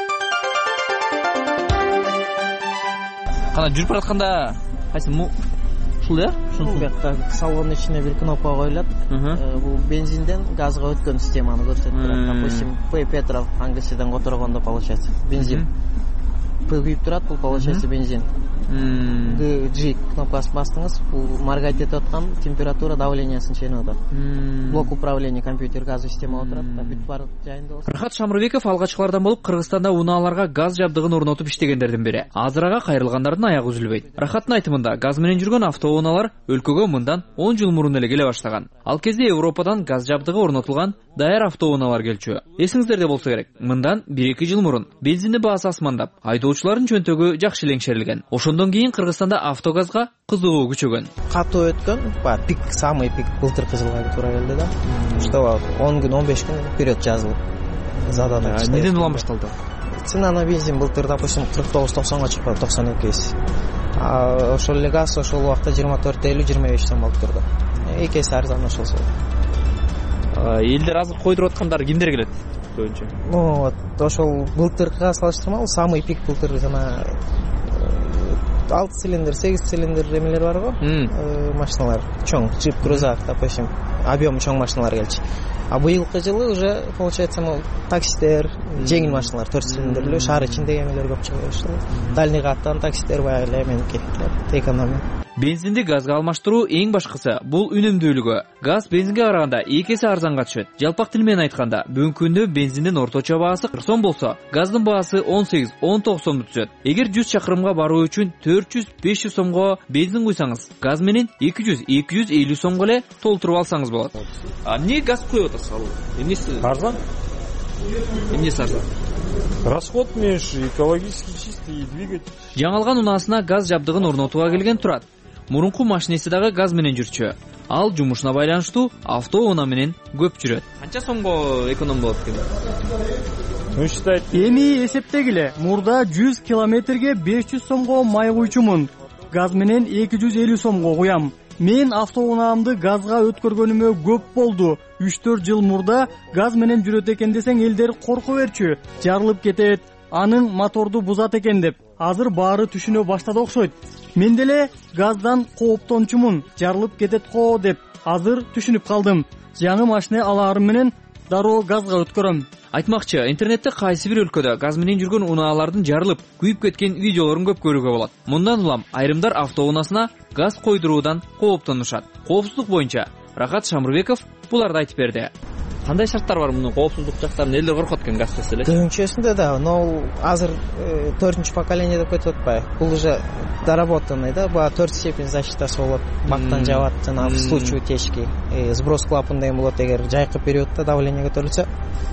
Кана жүрүп баратканда кайсы ушул э? Ушул бакта салондун ичине бир кнопка коюлат. Бул бензинден газга өткөн системаны көрсөтүп турат. Допустим, П петрол ангысыдан которгондо получается бензин. П күйүп турат, бул получается бензин. Г G кнопкасын бастыңыз, бул моргать этип аткан температура давлениясын чейнип атат. Блок управления компьютер газ система отурат, бүт бар жайында болсо.
Рахат Шамрыбеков алгачкылардан болуп Кыргызстанда унааларга газ жабдыгын орнотуп иштегендердин бири. Азырага кайрылгандардын аягы үзүлбөйт. Рахаттын айтымында газ менен жүргөн автоунаалар өлкөгө мындан он жыл мурун эле келе баштаган. Ал кезде Европадан газ жабдыгы орнотулган даяр автоунаалар келчү. Эсиңиздерде болсо керек, мындан бир эки жыл мурун бензиндин баасы асмандап, айдоочулардын чөнтөгү жакшы леңшерилген. Ошондон кийин Кыргызстанда автогазга кызыгуу күчөгөн.
Катуу өткөн, бар пик, самый пик былтыркы жылга туура келди да. Что он күн, он беш күн вперед жазылып. Задана.
Неден улам башталды?
Цена на бензин былтыр, допустим, кырк тогуз токсонго чыкты, токсон экиси. А ошол эле газ ошол убакта жыйырма төрт элүү жыйырма беш сом болуп турду. Эки эсе арзан ошол.
Элдер азыр койдуруп аткандар кимдер келет? Көбүнчө.
Ну, вот ошол былтыркыга салыштырмалуу самый пик былтыр жана алты цилиндр, сегиз цилиндр эмелер бар го, машиналар, чоң, джип, крузак, допустим, объем чоң машиналар келчү. А быйылкы жылы уже получается, мол, таксилер, жеңил машиналар, төрт цилиндрлүү, шаар ичиндеги эмелер көп чыга баштады. Дальний каттан таксилер баягы эле эменики, экономия.
Бензинди газга алмаштыруу эң башкысы бул үнөмдүүлүгү. Газ бензинге караганда эки эсе арзанга түшөт. Жалпак тил менен айтканда, бүгүнкү күндө бензиндин орточо баасы кырк сом болсо, газдын баасы он сегиз он тогуз сомду түшөт. Эгер жүз чакырымга баруу үчүн төрт жүз беш жүз сомго бензин куйсаңыз, газ менен эки жүз эки жүз элүү сомго эле толтуруп алсаңыз болот. А эмне газ куюп атасыз ал? Эмнеси
арзан?
Эмнеси арзан?
Расход меньше, экологически чистый двигатель.
Жаңалган унаасына газ жабдыгын орнотууга келген турат. Мурунку машинеси дагы газ менен жүрчү. Ал жумушуна байланыштуу автоунаа менен көп жүрөт. Канча сомго эконом болот экен?
Эми эсептегиле. Мурда жүз километрге беш жүз сомго май куйчумун. Газ менен эки жүз элүү сомго куям. Мен автоунаамды газга өткөргөнүмө көп болду. үч төрт жыл мурда газ менен жүрөт экен десең элдер корко берчү. Жарылып кетет, анын моторду бузат экен деп. Азыр баары түшүнө баштады окшойт. мен деле газдан кооптончумун, жарылып кетет го деп азыр түшүнүп калдым. Жаңы машина алаарым менен дароо газга өткөрөм.
Айтмакчы, интернетте кайсы бир өлкөдө газ менен жүргөн унаалардын жарылып, күйүп кеткен видеолорун көп көрүүгө болот. Мындан улам айрымдар автоунасына газ койдуруудан кооптонушат. Коопсуздук боюнча Рахат Шамырбеков буларды айтып берди. Кандай шарттар бар мунун коопсуздук жактарын? Элдер коркот экен газ десе эле.
Көбүнчөсүндө да, но азыр төртүнчү поколение деп кетип атпайбы? Бул уже доработанный да, баа төрт степень защитасы болот. Бактан жабат, жана в случае утечки сброс клапан деген болот. Эгер жайкы периодда давление көтөрүлсө,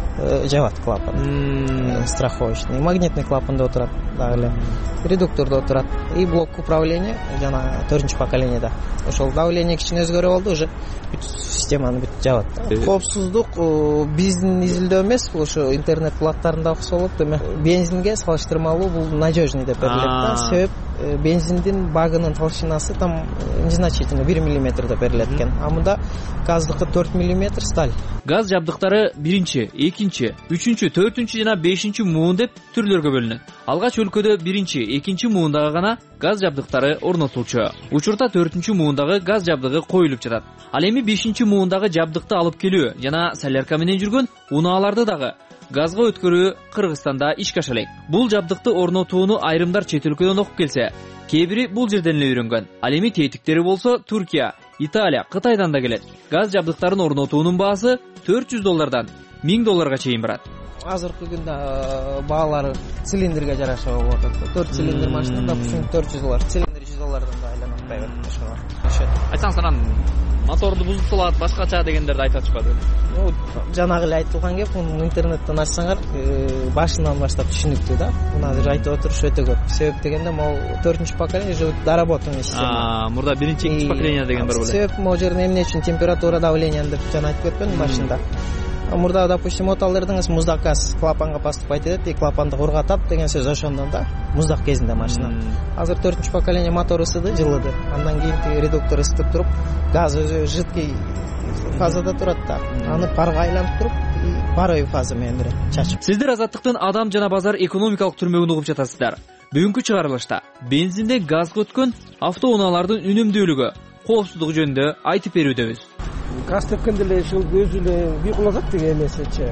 жабат клапан. Страховочный, магнитный клапанда отурат дагы эле. Редуктордо отурат. И блок управления жана төртүнчү поколениеда. Ошол давление кичине өзгөрүп алды, уже бүт системаны бүт жабат. Коопсуздук биздин изилдөө эмес, бул ошо интернет платтарында окуса болот. Демек, бензинге салыштырмалуу бул надежный деп берилет да. Себеп бензиндин багынын толщинасы там незначительно бир миллиметр деп берилет экен. А мында газдыкы төрт миллиметр сталь.
Газ жабдыктары биринчи, экинчи, үчүнчү, төртүнчү жана бешинчи муун деп түрлөргө бөлүнөт. Алгач өлкөдө биринчи, экинчи муундагы гана газ жабдыктары орнотулчу. Учурда төртүнчү муундагы газ жабдыгы коюлуп жатат. Ал эми бешинчи муундагы жабдыкты алып келүү жана солярка менен жүргөн унааларды дагы газга өткөрүү Кыргызстанда ишке аша элек. Бул жабдыкты орнотууну айрымдар чет өлкөдөн окуп келсе, кээ бири бул жерден эле үйрөнгөн. Ал эми тетиктери болсо Туркия, Италия, Кытайдан да келет. Газ жабдыктарын орнотуунун баасы төрт жүз доллардан миң долларга чейин барат.
Азыркы күндө баалары цилиндрге жараша болуп атат. төрт цилиндр машина, допустим, төрт жүз доллар, цилиндр жүз доллардан да айланып атпайбы ошого.
Айтсаңыз анан моторду бузуп салат, башкача дегендерди айтып атышпады.
Ну, жанагы эле айтылган кеп, муну интернеттен ачсаңар, башынан баштап түшүнүктүү да. Муну азыр айтып отуруш өтө көп. Себеп дегенде, могу төртүнчү поколение уже доработанный система.
А, мурда биринчи, экинчи поколение деген бар беле.
Себеп могу жерде эмне үчүн температура, давление деп жана айтып кетпедим машинада. Мурда, допустим, оталдырдыңыз, муздак газ клапанга поступать этет, и клапанды кургатат деген сөз ошондон да. Муздак кезинде машина. Азыр төртүнчү поколение мотор ысыды, жылыды. Андан кийин тиги редуктор ысытып туруп, газ өзү жидкий фазада турат да. Аны парга айлантып туруп, паровый фаза менен берет, чачып.
Сиздер Азаттыктын адам жана базар экономикалык түрмөгүн угуп жатасыздар. Бүгүнкү чыгарылышта бензинде газга өткөн автоунаалардын үнөмдүүлүгү, коопсуздугу жөнүндө айтып берүүдөбүз.
Газ тепкенде эле ушул өзү эле бийкулатат деген эмесечи.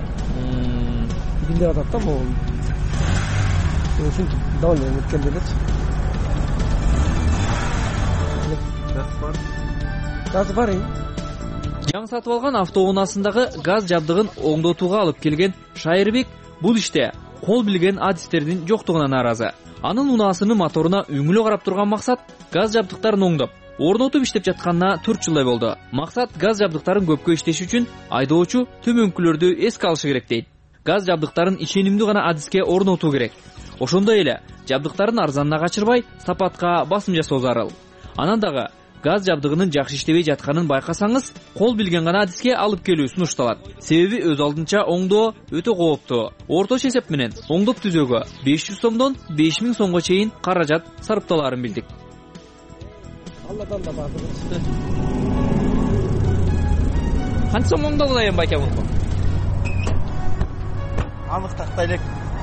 Билдеп атат да могу. Ушинтип давление өткөндө элечи. Газ бар. Газ бар.
Жаңы сатып алган автоунаасындагы газ жабдыгын оңдотууга алып келген Шайырбек бул иште кол билген адистердин жоктугуна нааразы. Анын унаасынын моторуна үңүлө карап турган максат газ жабдыктарын оңдоп, орнотуп иштеп жатканына төрт жылдай болду. Максат газ жабдыктарын көпкө иштеш үчүн айдоочу төмөнкүлөрдү эске алышы керек дейт. Газ жабдыктарын ишенимдүү гана адиске орнотуу керек. Ошондой эле жабдыктарын арзанына качырбай, сапатка басым жасоо зарыл. Анан дагы газ жабдыгынын жакшы иштебей жатканын байкасаңыз, кол билген гана адиске алып келүү сунушталат. Себеби өз алдынча оңдоо өтө кооптуу. Орточо эсеп менен оңдоп түзөөгө беш жүз сомдон беш миң сомго чейин каражат сарпталаарын билдик.
Алладан да баатыр.
Канча сом оңдолду эми байке муну?
Анык тактай элек.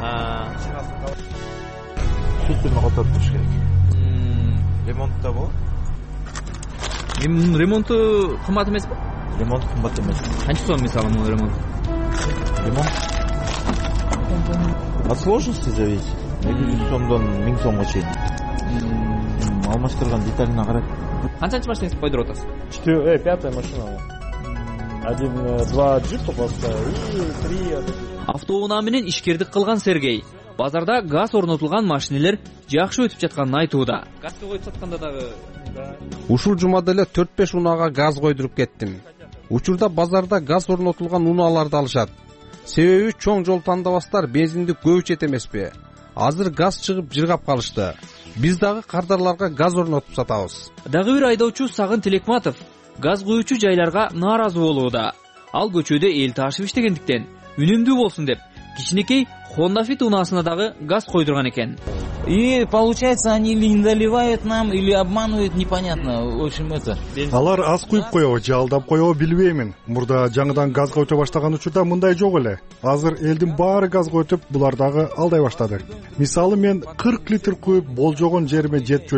Сүтүнө катап туруш керек. Ремонтта болот.
Эми мунун ремонту кымбат эмеспи?
Ремонт кымбат эмес.
Канча сом мисалы мунун ремонту?
Ремонт от сложности зависит. эки жүз сомдон миң сомго чейин. Алмаштырган деталине карап.
Канчанчы машина койдуруп атасыз?
Четыре, пятая машина. Один, два джипа поставил и три.
Автоунаа менен ишкердик кылган Сергей базарда газ орнотулган машинелер жакшы өтүп жатканын айтууда. Газга коюп сатканда дагы
ушул жумада эле төрт беш унаага газ койдуруп кеттим. Учурда базарда газ орнотулган унааларды алышат. Себеби чоң жол тандабастар бензинди көп ичет эмеспи? Азыр газ чыгып жыргап калышты. Биз дагы кардарларга газ орнотуп сатабыз.
Дагы бир айдоочу Сагын Тилекматов газ куюучу жайларга нааразы болууда. Ал көчөдө эл ташып иштегендиктен үнөмдүү болсун деп кичинекей Honda Fit унаасына дагы газ койдурган экен.
И получается, они или не доливают нам, или обманывают, непонятно. В общем, это.
Алар аз куюп коебу, же алдап коебу билбеймин. Мурда жаңыдан газга өтө баштаган учурда мындай жок эле. Азыр элдин баары газга өтүп, булар дагы алдай баштады. Мисалы мен кырк литр куюп болжогон жериме жетчү элем.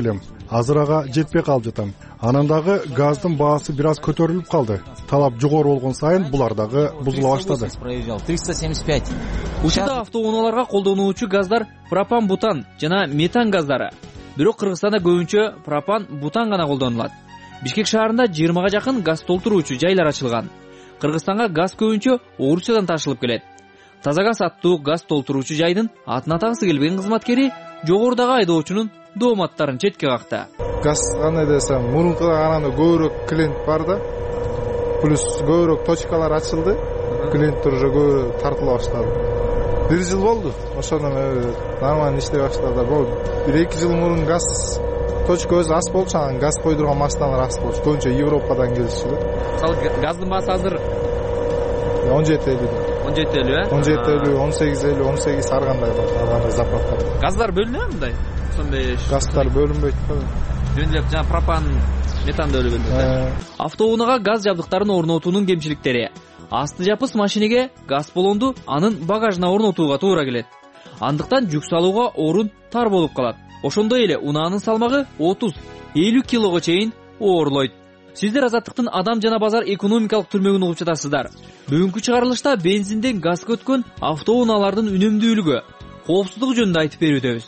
азыр ага жетпей калып жатам. Анан дагы газдын баасы бир аз көтөрүлүп калды. Талап жогору болгон сайын булар дагы бузула баштады.
триста семьдесят пять.
Учурда автоунааларга колдонулуучу газдар пропан, бутан жана метан газдары. Бирок Кыргызстанда көбүнчө пропан, бутан гана колдонулат. Бишкек шаарында жыйырмага жакын газ толтуруучу жайлар ачылган. Кыргызстанга газ көбүнчө Орусиядан ташылып келет. Таза газ аттуу газ толтуруучу жайдын атын атагысы келбеген кызматкери жогорудагы айдоочунун дооматтарын четке какты.
Газ кандай десем, мурункуга караганда көбүрөөк клиент бар да. Плюс көбүрөөк точкалар ачылды. Клиенттер уже көбүрөөк тартыла баштады. Бир жыл болду. Ошондон нормально иштей баштады. Бул бир эки жыл мурун газ точка өзү аз болчу, анан газ койдурган машиналар аз болчу. Көбүнчө Европадан келишчү да.
Мисалы газдын баасы азыр
он жети элүү.
он жети элүү, э?
он жети элүү, он сегиз элүү, он сегиз ар кандай бар, ар кандай заправка.
Газдар бөлүнөбү мындай? он беш.
Газдар бөлүнбөйт да.
Жөндөп жана пропан, метан да бөлүнөт. Автоунаага газ жабдыктарын орнотуунун кемчиликтери. Асты жапыс машинеге газ баллонду анын багажына орнотууга туура келет. Андыктан жүк салууга орун тар болуп калат. Ошондой эле унаанын салмагы отуз элүү килого чейин оорлойт. Сиздер Азаттыктын адам жана базар экономикалык түрмөгүн угуп жатасыздар. Бүгүнкү чыгарылышта бензинден газга өткөн автоунаалардын үнөмдүүлүгү, коопсуздугу жөнүндө айтып берүүдөбүз.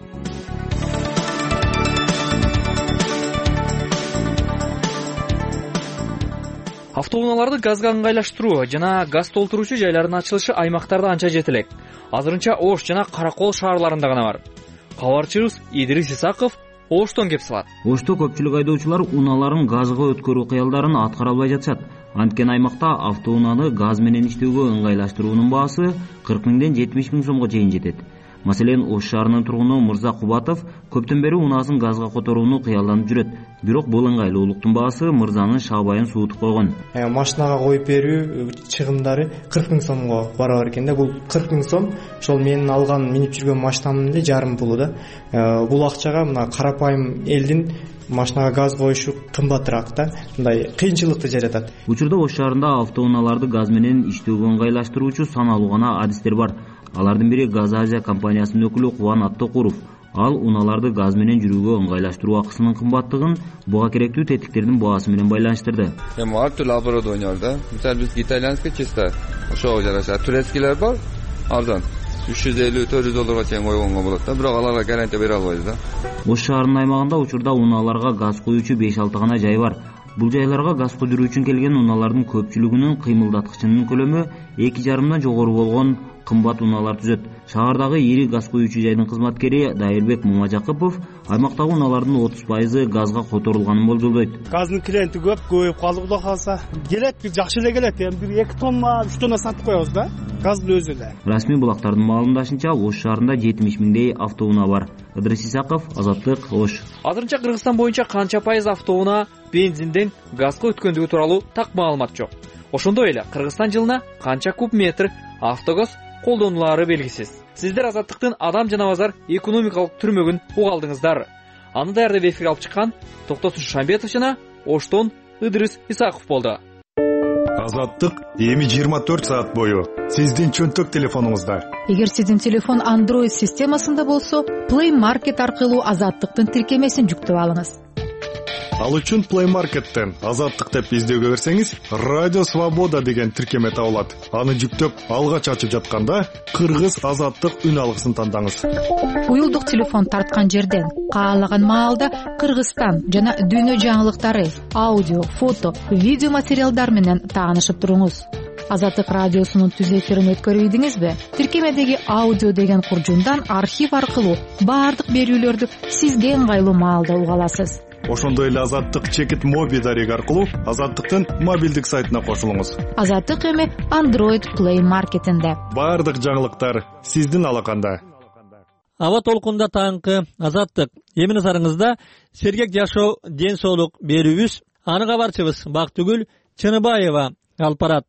Автоунааларды газга ыңгайлаштыруу жана газ толтуруучу жайлардын ачылышы аймактарда анча жете элек. Азырынча Ош жана Каракол шаарларында гана бар. Кабарчыбыз Идрис Исаков Оштон кеп салат.
Ошто көпчүлүк айдоочулар унааларын газга өткөрүү кыялдарын аткара албай жатышат. Анткени аймакта автоунааны газ менен иштөөгө ыңгайлаштыруунун баасы кырк миңден жетимиш миң сомго чейин жетет. Маселен, Ош шаарынын тургуну Мырза Кубатов көптөн бери унаасын газга которууну кыялданып жүрөт. Бирок бул ыңгайлуулуктун баасы Мырзанын шабайын суутуп койгон.
Машинага коюп берүү чыгымдары кырк миң сомго барабар экен да. Бул кырк миң сом ошол менин алган, минип жүргөн машинамдын эле жарым пулу да. Бул акчага мына карапайым элдин машинага газ коюшу кымбатыраак да. Мындай кыйынчылыкты жаратат.
Учурда Ош шаарында автоунааларды газ менен иштөөгө ыңгайлаштыруучу саналуу гана адистер бар. Алардын бири Газ Азия компаниясынын өкүлү Кубан Аттыкуров. Ал унааларды газ менен жүрүүгө ыңгайлаштыруу акысынын кымбаттыгын буга керектүү тетиктердин баасы менен байланыштырды.
Эми ар түрдүү оборудование бар да. Мисалы бизге итальянский чисто ошого жараша, турецкилер бар, арзан үч жүз элүү төрт жүз долларга чейин койгонго болот да, бирок аларга гарантия бере албайбыз да.
Ош шаарынын аймагында учурда унааларга газ коюучу беш алты гана жай бар. Бул жайларга газ койдуруу үчүн келген унаалардын көпчүлүгүнүн кыймылдаткычынын көлөмү эки жарымдан жогору болгон кымбат унаалар түзөт. Шаардагы ири газ коюучу жайдын кызматкери Дайырбек Мумажакыпов аймактагы унаалардын отуз пайызы газга которулганын болжолдойт.
Газдын клиенти көп, көбөйүп калды, кудай калса. Келет, бир жакшы эле келет, эми бир эки тонна, үч тонна сатып коебуз да. Газдын өзү эле.
Расмий булактардын маалымдашынча, Ош шаарында жетимиш миңдей автоунаа бар. Идрис Исаков, Азаттык, Ош.
Азырынча Кыргызстан боюнча канча пайыз автоунаа бензинден газга өткөндүгү тууралуу так маалымат жок. Ошондой эле Кыргызстан жылына канча куб метр автогаз колдонулаары белгисиз. Сиздер Азаттыктын адам жана базар экономикалык түрмөгүн уга алдыңыздар. Аны даярдап эфирге алып чыккан Токтосун Шамбетов жана Оштон Идрис Исаков болду.
Азаттык эми жыйырма төрт саат бою сиздин чөнтөк телефонуңузда.
Эгер сиздин телефон Android системасында болсо, Play Market аркылуу Азаттыктын тиркемесин жүктөп алыңыз.
Ал үчүн Play Market'тен Азаттык деп издөөгө берсеңиз, Радио Свобода деген тиркеме табылат. Аны жүктөп, алгач ачып жатканда Кыргыз Азаттык үн алгысын тандаңыз.
Уюлдук телефон тарткан жерден каалаган маалда Кыргызстан жана дүйнө жаңылыктары, аудио, фото, видео материалдар менен таанышып туруңуз. Азаттык радиосунун түз эфирин өткөрүп ийдиңизби? Тиркемедеги аудио деген куржундан архив аркылуу баардык берүүлөрдү сизге ыңгайлуу маалда уга аласыз.
Ошондой эле Азаттык чекит моби дареги аркылуу Азаттыктын мобилдик сайтына кошулуңуз.
Азаттык эми Android Play Market'инде.
Баардык жаңылыктар сиздин алаканда.
Аба толкунда таңкы Азаттык эми назарыңызда сергек жашоо ден соолук берүүбүз. Аны кабарчыбыз Бактыгүл Чыныбаева алып барат.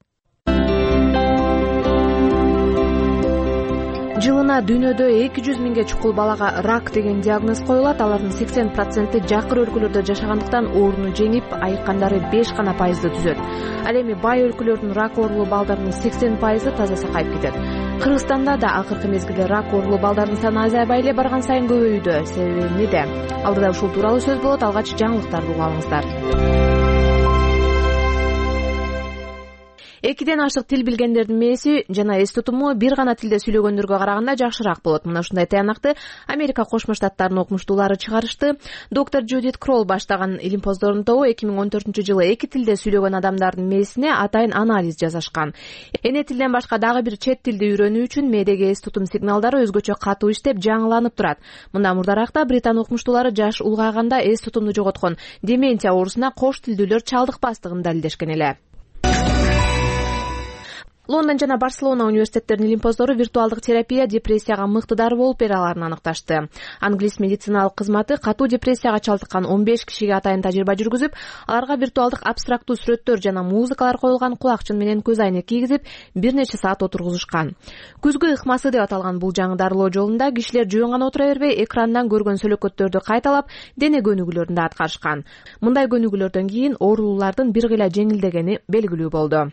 Жылына дүйнөдө эки жүз миңге чукул балага рак деген диагноз коюлат. Алардын сексен проценти жакыр өлкөлөрдө жашагандыктан ооруну жеңип, айыккандары беш гана пайызды түзөт. Ал эми бай өлкөлөрдүн рак оорулуу балдарынын сексен пайызы таза сакайып кетет. Кыргызстанда да акыркы мезгилде рак оорулуу балдардын саны азайбай эле барган сайын көбөйүүдө. Себеби эмнеде? Алдыда ушул тууралуу сөз болот. Алгач жаңылыктарды угуп алыңыздар. Экиден ашык тил билгендердин мээси жана эс тутуму бир гана тилде сүйлөгөндөргө караганда жакшыраак болот. Мына ушундай таянакты Америка Кошмо Штаттарынын окумуштуулары чыгарышты. Доктор Джудит Кролл баштаган илимпоздордун тобу эки миң он төртүнчү жылы эки тилде сүйлөгөн адамдардын мээсине атайын анализ жасашкан. Эне тилден башка дагы бир чет тилди үйрөнүү үчүн мээдеги эс тутум сигналдары өзгөчө катуу иштеп, жаңыланып турат. Мында мурдаракта Британ окумуштуулары жаш улгайганда эс тутумду жоготкон деменция оорусуна кош тилдүүлөр чалдыкпастыгын далилдешкен эле. Лондон жана Барселона университеттеринин илимпоздору виртуалдык терапия депрессияга мыкты дары болуп бере аларын аныкташты. Англис медициналык кызматы катуу депрессияга чалдыккан он беш кишиге атайын тажрыйба жүргүзүп, аларга виртуалдык абстрактуу сүрөттөр жана музыкалар коюлган кулакчын менен көз айнек кийгизип, бир нече саат отургузушкан. Күзгү ыкмасы деп аталган бул жаңы дарылоо жолунда кишилер жөн гана отура бербей, экрандан көргөн сөлөкөттөрдү кайталап, дене көнүгүүлөрүн да аткарышкан. Мындай көнүгүүлөрдөн кийин оорулуулардын бир кыйла жеңилдегени белгилүү болду.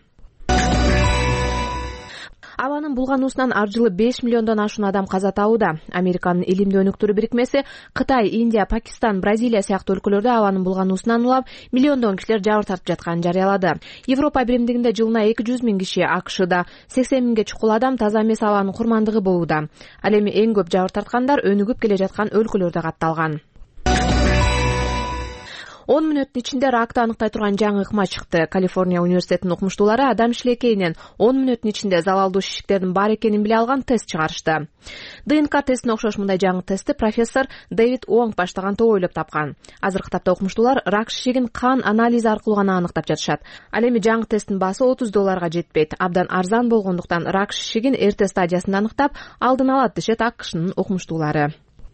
Абанын булгануусунан ар жылы беш миллиондон ашуун адам каза табууда. Американын илимдүү өнүктүрүү бирикмеси Кытай, Индия, Пакистан, Бразилия сыяктуу өлкөлөрдө абанын булгануусунан улап, миллиондон кишилер жабыр тартып жатканын жарыялады. Европа биримдигинде жылына эки жүз миң киши, АКШда сексен миңге чукул адам таза эмес абанын курмандыгы болууда. Ал эми эң көп жабыр тарткандар өнүгүп келе жаткан өлкөлөрдө катталган. он мүнөттүн ичинде ракты аныктай турган жаңы ыкма чыкты. Калифорния университетинин окумуштуулары адам шилекейинен он мүнөттүн ичинде залалдуу шишиктердин бар экенин биле алган тест чыгарышты. ДНК тестине окшош мындай жаңы тестти профессор Дэвид Уонг баштаган топ ойлоп тапкан. Азыркы тапта окумуштуулар рак шишигин кан анализи аркылуу гана аныктап жатышат. Ал эми жаңы тесттин баасы отуз долларга жетпейт. Абдан арзан болгондуктан рак шишигин эрте стадиясында аныктап, алдын алат дешет АКШнын окумуштуулары.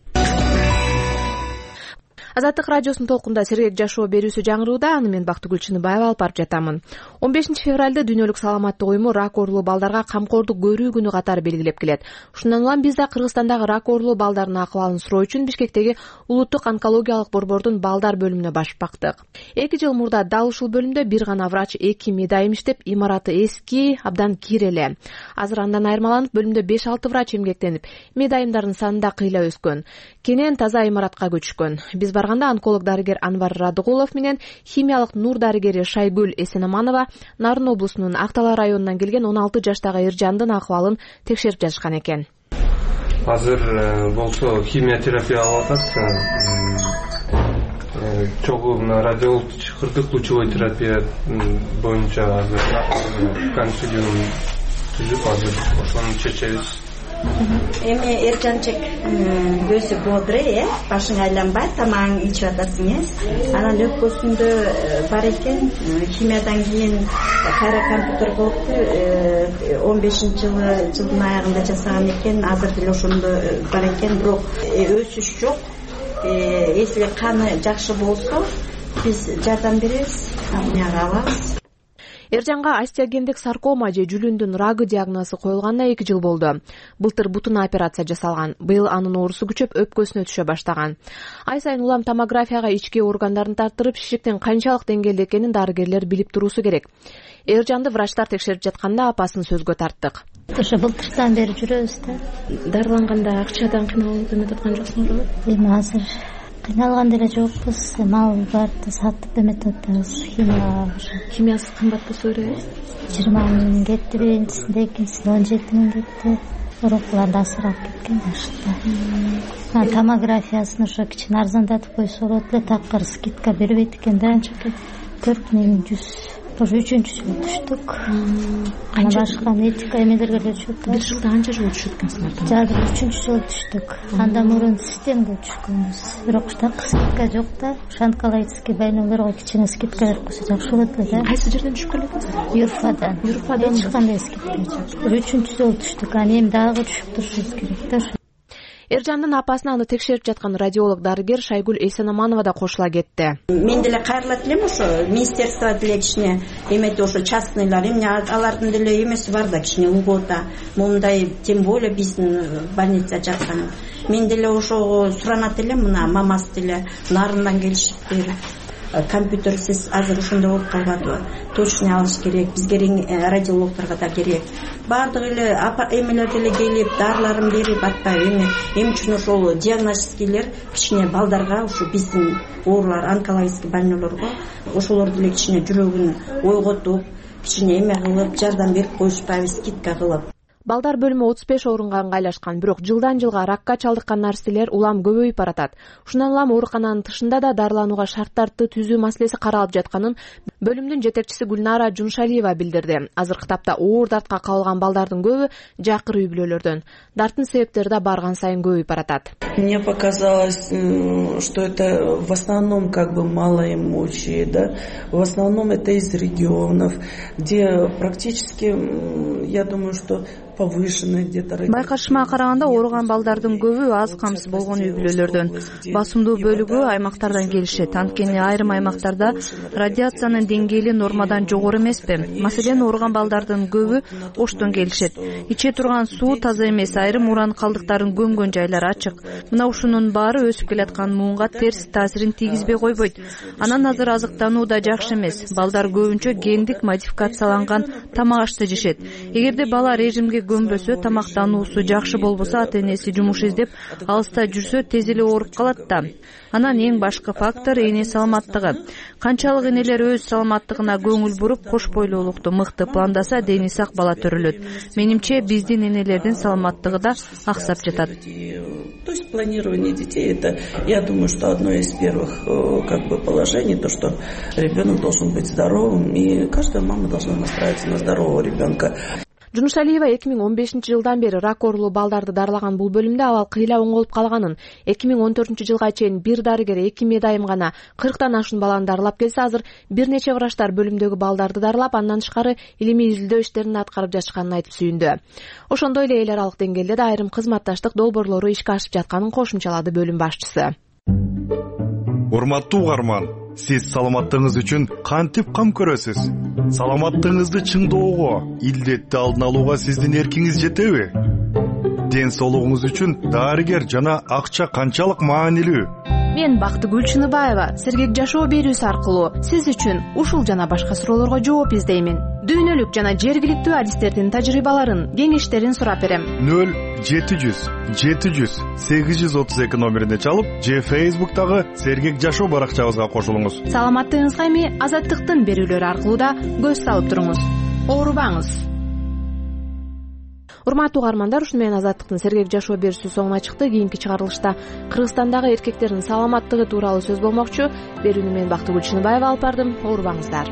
Азаттык радиосунун толкунда сергек жашоо берүүсү жаңырууда. Аны мен Бактыгүл Чыныбаева алып барып жатамын. он бешинчи февралда дүйнөлүк саламаттык уюму рак оорулуу балдарга камкордук көрүү күнү катары белгилеп келет. Ушундан улам биз да Кыргызстандагы рак оорулуу балдардын акыбалын суроо үчүн Бишкектеги улуттук онкологиялык борбордун балдар бөлүмүнө башып бактык. эки жыл мурда дал ушул бөлүмдө бир гана врач, эки медайым иштеп, имараты эски, абдан кир эле. Азыр андан айырмаланып, бөлүмдө беш алты врач эмгектенип, медайымдардын саны да кыйла өскөн. Кенен таза имаратка көчүшкөн. Биз барганда онколог дарыгер Анвар Радыгулов менен химиялык нур дарыгери Шайгүл Эсенаманова Нарын облусунун Актала районунан келген он алты жаштагы Эржандын акыбалын текшерип жатышкан экен.
Азыр болсо химия терапия алып атат. Чогуу радиолог чыкырдык лучевой терапия боюнча азыр консилиум түзүп азыр ошону чечебиз.
Эми Эржанчык көзү бодрый, э, башың айланбайт, тамагың ичип атасың, э. Анан өпкөсүндө бар экен, химиядан кийин кайра компьютер болупту, он бешинчи жылы жылдын аягында жасаган экен, азыр деле ошондо бар экен, бирок өсүш жок. Если каны жакшы болсо, биз жардам беребиз, амнияга алабыз.
Эржанга остеогендик саркома же жүлүндүн рагы диагнозу коюлганына эки жыл болду. Былтыр бутуна операция жасалган. Быйыл анын оорусу күчөп өпкөсүнө түшө баштаган. Ай сайын улам томографияга ички органдарын тартырып, шишиктин канчалык деңгээлде экенин дарыгерлер билип туруусу керек. Эржанды врачтар текшерип жатканда апасын сөзгө тарттык.
Ошо былтырдан бери жүрөбүз да.
Дарыланганда акчадан кыйналып эметип аткан жоксуңарбы?
Эми азыр кыйналган деле жокпуз. Мал барды сатып эметип атабыз. Химия
химиясы кымбат болсо керек.
жыйырма миң кетти, биринчисинде, экинчисинде он жети миң кетти. Урукуларда асырап кеткен башта. Томографиясын ошо кичине арзандатып койсо болот эле, такыр скидка бербейт экен да. төрт миң жүз. Ошо үчүнчү жылы түштүк. Ана башка этика эмелерге эле түшөт.
Бир жылда канча жолу түшөт экенсиңер?
Жада үчүнчү жолу түштүк. Андан мурун системге түшкөнбүз. Бирок так скидка жок да. Онкологический больнойлорго кичине скидка берип койсо жакшы болот эле да.
Кайсы жерден түшүп келесиз?
Юрфадан.
Юрфадан
эч кандай скидка жок. Үчүнчү жолу түштүк. Аны эми дагы түшүп турушубуз керек да.
Эржандын апасына аны текшерип жаткан радиолог дарыгер Шайгүл Эсенаманова да кошула кетти.
Мен деле кайрылат элем, ошо министерство деле кичине эметип, ошо частныйлар эмне алардын деле эмеси бар да, кичине угода. Мындай тем более биздин больница жаткан. Мен деле ошого суранат элем, мына мамасы деле Нарындан келишиптир. компьютерсиз азыр ошондой болуп калбадыбы. Точный алыш керек, бизге радиологторго да керек. Баардык эле эмелер деле келип, дарыларын берип атпайбы. Эми эми үчүн ошол диагностикилер кичине балдарга, ушу биздин оорулар, онкологический больнойлорго ошолор деле кичине жүрөгүн ойготуп, кичине эме кылып, жардам берип коюшпайбы, скидка кылып.
Балдар бөлүмү отуз беш орунга ыңгайлашкан, бирок жылдан жылга ракка чалдыккан нарселер улам көбөйүп баратат. Ушундан улам оорукананын тышында да дарыланууга шарттарды түзүү маселеси каралып жатканын бөлүмдүн жетекчиси Гүлнара Жуншалиева билдирди. Азыркы тапта оор дартка кабылган балдардын көбү жакыр үй бүлөлөрдөн. Дарттын себептери да барган сайын көбөйүп баратат.
Мне показалось, что это в основном как бы малоимущие, да, в основном это из регионов, где практически, я думаю, что повышенный где-то.
Байкашыма караганда ооруган балдардын көбү аз камсыз болгон үй бүлөлөрдөн. Басымдуу бөлүгү аймактардан келишет. Анткени айрым аймактарда радиациянын деңгээли нормадан жогору эмеспи. Маселен, ооруган балдардын көбү Оштон келишет. Иче турган суу таза эмес, айрым уран калдыктарын көмгөн жайлар ачык. Мына ушунун баары өсүп келаткан муунга терс таасирин тийгизбей койбойт. Анан азыр азыктануу да жакшы эмес. Балдар көбүнчө гендик модификацияланган тамак ашты жешет. Эгерде бала режимге көмбөсө, тамактануусу жакшы болбосо, ата-энеси жумуш издеп алыста жүрсө, тез эле ооруп калат да. Анан эң башкы фактор эне саламаттыгы. Канчалык энелер өз саламаттыгына көңүл буруп, кош бойлуулукту мыкты пландаса, дени сак бала төрөлөт. Менимче, биздин энелердин саламаттыгы да аксап жатат.
То есть планирование детей, это, я думаю, что одно из первых как бы положений, то, что ребенок должен быть здоровым, и каждая мама должна настраиваться на здорового ребенка.
Жуншалиева эки миң он бешинчи жылдан бери рак оорулуу балдарды дарылаган бул бөлүмдө абал кыйла оңолуп калганын, эки миң он төртүнчү жылга чейин бир дарыгер эки медайым гана кырктан ашуун баланы дарылап келсе, азыр бир нече врачтар бөлүмдөгү балдарды дарылап, андан тышкары илимий изилдөө иштерин аткарып жатышканын айтып сүйүндү. Ошондой эле эл аралык деңгээлде да айрым кызматташтык долбоорлору ишке ашып жатканын кошумчалады бөлүм башчысы.
Урматтуу угарман, сиз саламаттыгыңыз үчүн кантип кам көрөсүз? Саламаттыгыңызды чыңдоого, илдетти алдын алууга сиздин эркиңиз жетеби? Ден соолугуңуз үчүн дарыгер жана акча канчалык маанилүү?
Мен Бактыгүл Чыныбаева сергек жашоо берүүсү аркылуу сиз үчүн ушул жана башка суроолорго жооп издеймин. Дүйнөлүк жана жергиликтүү адистердин тажрыйбаларын, кеңештерин сурап берем.
нөл жети жүз жети жүз сегиз жүз отуз эки номерине чалып, же Facebook'тагы сергек жашоо баракчабызга кошулуңуз.
Саламаттыгыңызга эми Азаттыктын берүүлөрү аркылуу да көз салып туруңуз. Оорубаңыз. Урматтуу угармандар, ушуну менен Азаттыктын сергек жашоо берүүсү соңуна чыкты. Кийинки чыгарылышта Кыргызстандагы эркектердин саламаттыгы тууралуу сөз болмокчу. Берүүнү мен Бактыгүл Чыныбаева алып бардым. Оорубаңыздар.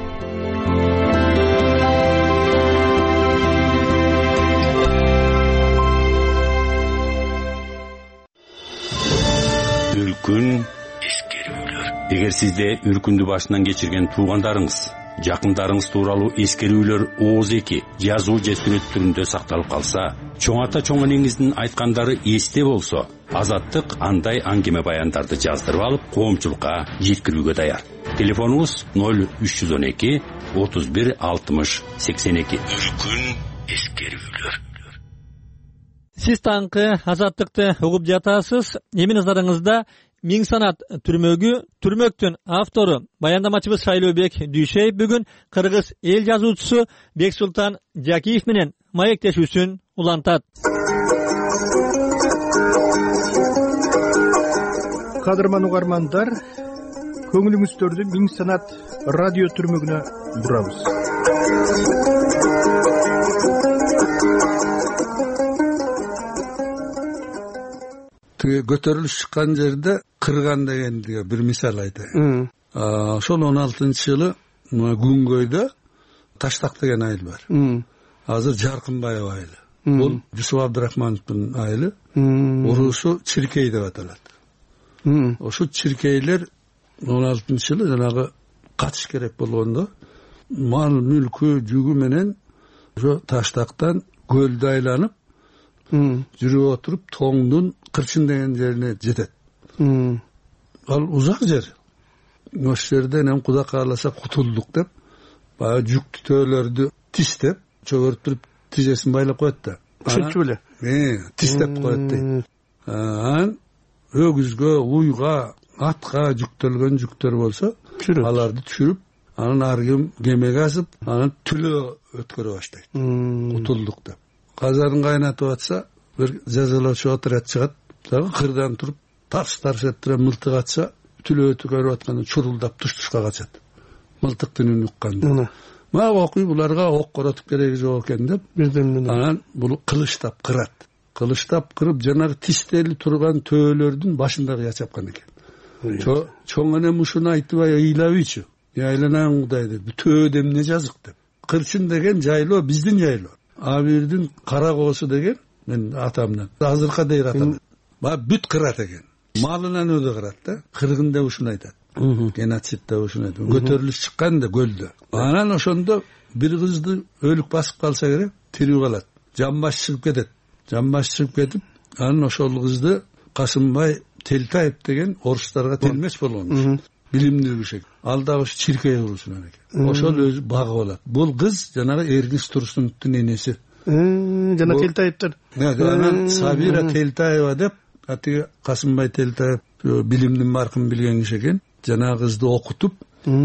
Үлкүн эскерүүлөр. Эгер сизде үркүндү башынан кечирген туугандарыңыз, жакындарыңыз тууралуу эскерүүлөр ооз эки жазуу же сүрөт түрүндө сакталып калса, чоң ата чоң энеңиздин айткандары эсте болсо, Азаттык андай аңгеме баяндарды жаздырып алып, коомчулукка жеткирүүгө даяр. Телефонубуз нөл үч жүз он эки отуз бир алтымыш сексен эки. Үлкүн эскерүүлөр.
Сиз таңкы Азаттыкты угуп жатасыз. Эми назарыңызда Миң санат түрмөгү, түрмөктүн автору баяндамачыбыз Шайлообек Дүйшеев бүгүн кыргыз эл жазуучусу Бексултан Жакиев менен маектешүүсүн улантат.
Кадырман угармандар, көңүлүңүздөрдү Миң санат радио түрмөгүнө бурабыз.
Көтөрүлүш чыккан жерде кырган дегенге бир мисал айтайын. Ошол он алтынчы жылы Күнгөйдө Таштак деген айыл бар. Азыр Жаркынбаев айылы. Бул Жусуп Абдрахмановдун айылы. Уруусу Чиркей деп аталат. Ошо чиркейлер он алтынчы жылы жанагы катыш керек болгондо мал мүлкү жүгү менен ошо Таштактан көлдү айланып жүрүп отуруп Тоңдун Кырчын деген жерине жетет. Ал узак жер. Ошол жерден эми Кудай кааласа кутулдук деп, баягы жүктөөлөрдү тиштеп, чөгөртүрүп тижесин байлап коет да.
Ошончу беле?
Э, тиштеп коет дейт. Анан өгүзгө, уйга, атка жүктөлгөн жүктөр болсо,
түшүрөт
аларды түшүрүп анан ар ким кемеге асып анан түлөө өткөрө баштайт утулдук деп казарын кайнатып атса бир жазалоочу отряд чыгат дагы кырдан туруп тарс тарс этип мылтык атса түлөө өткөрүп атканда чурулдап туш тушка качат мылтыктын үнүн укканда мага окуй буларга ок коротуп кереги жок экен деп бирден анан бул кылычтап кырат кылычтап кырып жанагы тистели турган төөлөрдүн башында кыя чапкан экен чоң энем ушуну айтыбай ыйлабыйчы айланайын кудай деп төө эмне жазык деп кырчын деген жайлоо биздин жайлоо абирдин кара коосу деген мен атамдан азыркы дейр атам баягы бүт кырат экен малынан өдө кырат да кыргын деп ушуну айтат геноцид деп ушуну айтат көтөрүлүш чыккан да көлдө анан ошондо бир кызды өлүк басып калса керек тирүү калат жамбаш чыгып кетет жамбаш чыгып кетип анан ошол кызды Касымбай Телтаев деген орустарга телмеш болгон билимдүү киши ал дагы ушу чиркей урусунан экен ошол өзү багып алат бул кыз жанагы Эргиз Турсуновдун энеси
жана Телтаевдер
анан Сабира Телтаева деп атиги Касымбай Телтаев билимдин маркын билген киши экен жанагы кызды окутуп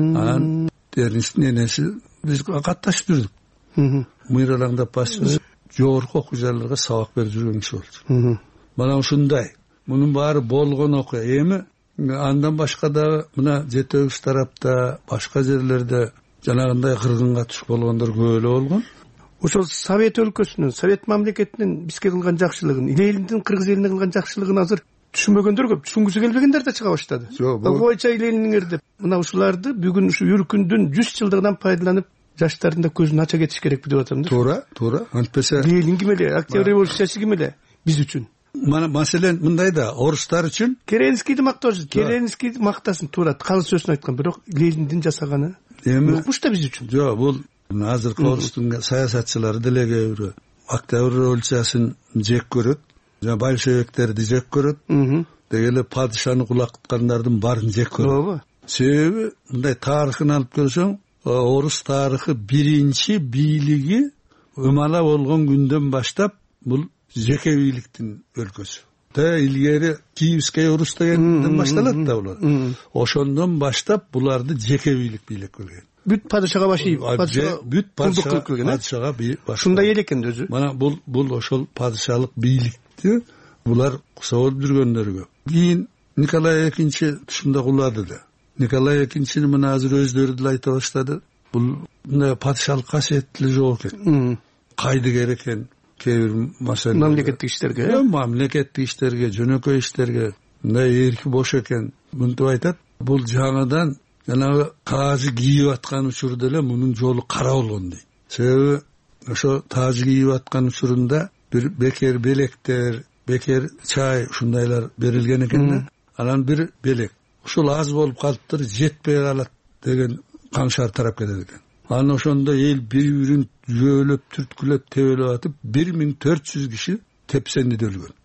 анан Эргиздин энеси биз катташып жүрдүк мыйралаңдап басып жогорку окуу жайларга сабак берип жүргөн киши болчу мына ушундай мунун баары болгон окуя эми андан башка дагы мына Жети Өгүз тарапта башка жерлерде жанагындай кыргынга туш болгондор көп эле болгон
ошол Совет өлкөсүнүн Совет мамлекетинин бизге кылган жакшылыгын ил элиндин кыргыз элине кылган жакшылыгын азыр түшүнбөгөндөр көп түшүнгүсү келбегендер да чыга баштады койча ил элиңер деп мына ушуларды бүгүн ушу үркүндүн жүз жылдыгынан пайдаланып жаштардын да көзүн ача кетиш керекпи деп атам да
туура туура антпесе
Ленин ким эле Октябрь революциясы ким эле биз үчүн
мана маселен мындай да орустар үчүн
Керенскийди мактоочу Керенскийди мактасын туура калыс сөзүн айткан бирок Лениндин жасаганы
эми
укмуш да биз үчүн
жок бул азыркы орустун саясатчылары деле кээ бирөө Октябрь революциясын жек көрөт жана большевиктерди жек көрөт деги эле падышаны кулаткандардын баарын жек көрөт ооба себеби мындай тарыхын алып көрсөң орус тарыхы биринчи бийлиги Умала болгон күндөн баштап бул жеке бийликтин өлкөсү да илгери Киевская Русь дегенден башталат да булар ошондон баштап буларды жеке бийлик бийлеп келген
бүт падышага баш ийип
бүт падышага баш
ушундай эл экен өзү
мана бул бул ошол падышалык бийликти булар кусап жүргөндөргө кийин Николай экинчи ушунда кулады да Николай экинчини мына азыр өздөрү деле айта баштады бул мындай падышалык касиети жок экен кайдыгер экен кээ бир маселе
мамлекеттик иштерге
мамлекеттик иштерге жөнөкөй иштерге мындай эрки бош экен мынтип айтат бул жаңыдан жанагы таажы кийип аткан учурда эле мунун жолу кара болгон дейт себеби ошо таажы кийип аткан учурунда бир бекер белектер бекер чай ушундайлар берилген экен да анан бир белек ушул аз болуп калыптыр жетпей калат деген каңшар тарап кетет экен анан ошондо эл бири бирин жөөлөп түрткүлөп тебелеп атып бир миң төрт жүз киши тепсениде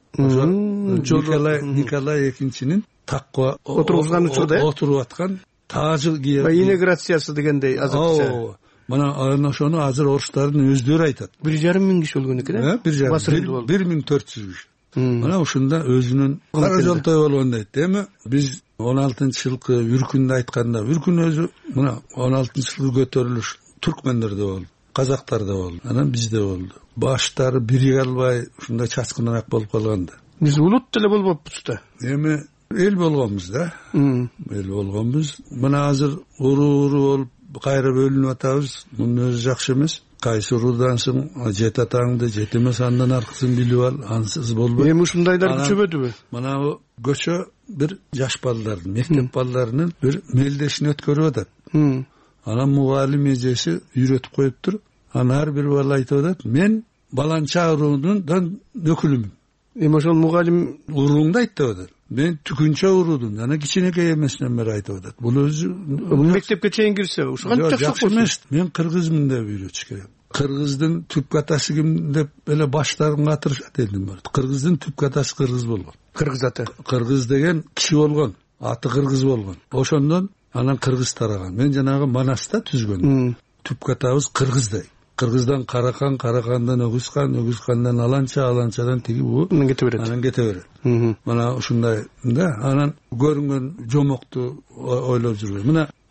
өлгөн Николай Николай экинчинин такка
отургузган учурда
отуруп аткан таажы кийип
инеграциясы дегендей азыркыча
мына анан ошону азыр орустардын өздөрү айтат
бир жарым миң киши өлгөн экен э
бир жарым бир миң төрт жүз киши мына ушунда өзүнүн кара жолтой болгон дейт эми биз он алтынчы жылкы үркүндү айтканда үркүн өзү мына он алтынчы жылкы көтөрүлүш түркмендерде болду казактарда болду анан бизде болду баштары бириге албай ушундай чачкыныраак болуп калган да
биз улут деле болбоппуз да
эми эл болгонбуз да эл болгонбуз мына азыр уруу уруу болуп кайра бөлүнүп атабыз мунун өзү жакшы эмес кайсы уруудансың жет атаңды жет эмес андан аркысын билип ал ансыз болбойт
эми ушундайлар күчөбөдүбү
манагы көчө бир жаш балдардын мектеп балдарынын бир мелдешин өткөрүп атат анан мугалим эжеси үйрөтүп коюптур анан ар бир бала айтып атат мен баланча уруунун өкүлүмүн
эми ошол мугалим
урууңду айт деп атат мен түкүнчө уруудун анан кичинекей эмесинен бери айтып атат бул өзү
мектепке чейин кирсе ушу канча
жакшы эмес мен кыргызмын деп үйрөтүш керек кыргыздын түп катасы ким деп эле баштарын катырышат элдин баары кыргыздын түп катасы кыргыз болгон
кыргыз аты
кыргыз деген киши болгон аты кыргыз болгон ошондон анан кыргыз тараган мен жанагы манаста түзгөн түп катабыз кыргыздай кыргыздан каракан каракандан өгүзкан өгүзкандан аланча аланчадан тиги бу
анан кете берет
анан кете берет мына ушундай да анан көрүнгөн жомокту ойлоп жүрбөй мына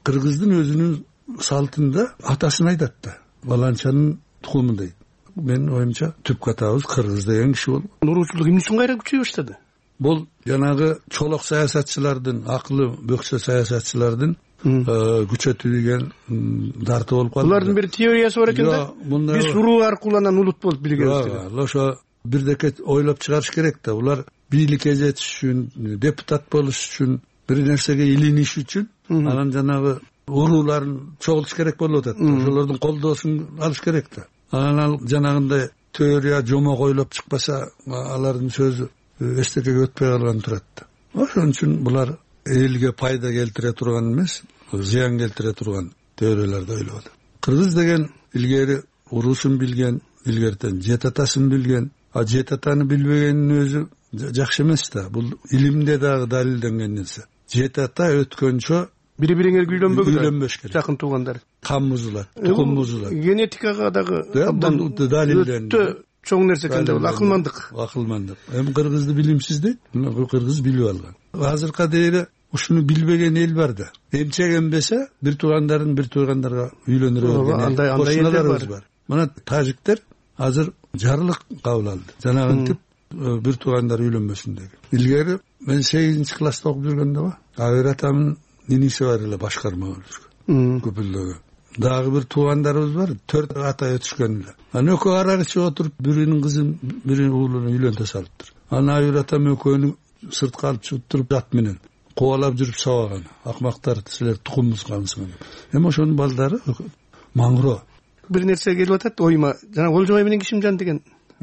кыргыздын өзүнүн салтында атасын айтат да, баланчанын тукуму дейт. Менин оюмча түп катабыз кыргыз деген киши болуп.
Уруучулук эмне үчүн кайра күчөй баштады?
Бул жанагы чолок саясатчылардын, акылы бөксө саясатчылардын күчөтүү деген дарты болуп калды.
Булардын бир теориясы бар экен да. Биз уруу аркылуу анан улут болуп билгенбиз деген.
Ошо бирдеке ойлоп чыгарыш керек да. Булар бийликке жетиш үчүн, депутат болуш үчүн, бир нерсеге илиниш үчүн анан жанагы урууларын чогултуш керек болуп атат. Ошолордун колдоосун алыш керек да. Анан жанагындай теория жомок ойлоп чыкпаса, алардын сөзү эчтекеге өтпөй калган турат да. Ошон үчүн булар элге пайда келтире турган эмес, зыян келтире турган теорияларды ойлоп атат. Кыргыз деген илгери уруусун билген, илгертен жет атасын билген, а жет атаны билбегенин өзү жакшы эмес да. Бул илимде дагы далилденген нерсе. Жет ата өткөнчө
бири-бириңер
үйлөнбөш керек.
Жакын туугандар.
Кан бузулат, тукум бузулат.
Генетикага дагы абдан далилденген. Чоң нерсе экен да, бул акылмандык.
Акылмандык. Эми кыргызды билимсиз дейт, кыргыз билип алган. Азыркы дейре ушуну билбеген эл бар да. Эмчегенбесе, бир туугандарын бир туугандарга үйлөнүрө берген.
Андай андай элдер бар.
Мына тажиктер азыр жарлык кабыл алды. Жанагынтип бир туугандар үйлөнбөсүн деген. Илгери мен сегизинчи класста окуп жүргөндө Айыр атамдын ниниси бар эле башкарма болушкан. Көпүлдөгө. Дагы бир туугандарыбыз бар, төрт ата өтүшкөн эле. Анан экөө ара ичип отуруп, биринин кызын, биринин уулун үйлөнтө салыптыр. Анан Айыр атам экөөнү сыртка алып чыгып туруп ат менен кубалап жүрүп сабаган. Акмактар, силер тукумуңузгансыңар. Эми ошонун балдары маңгыроо.
Бир нерсе келип атат оюма. Жана Олжобай менен Кишимжан деген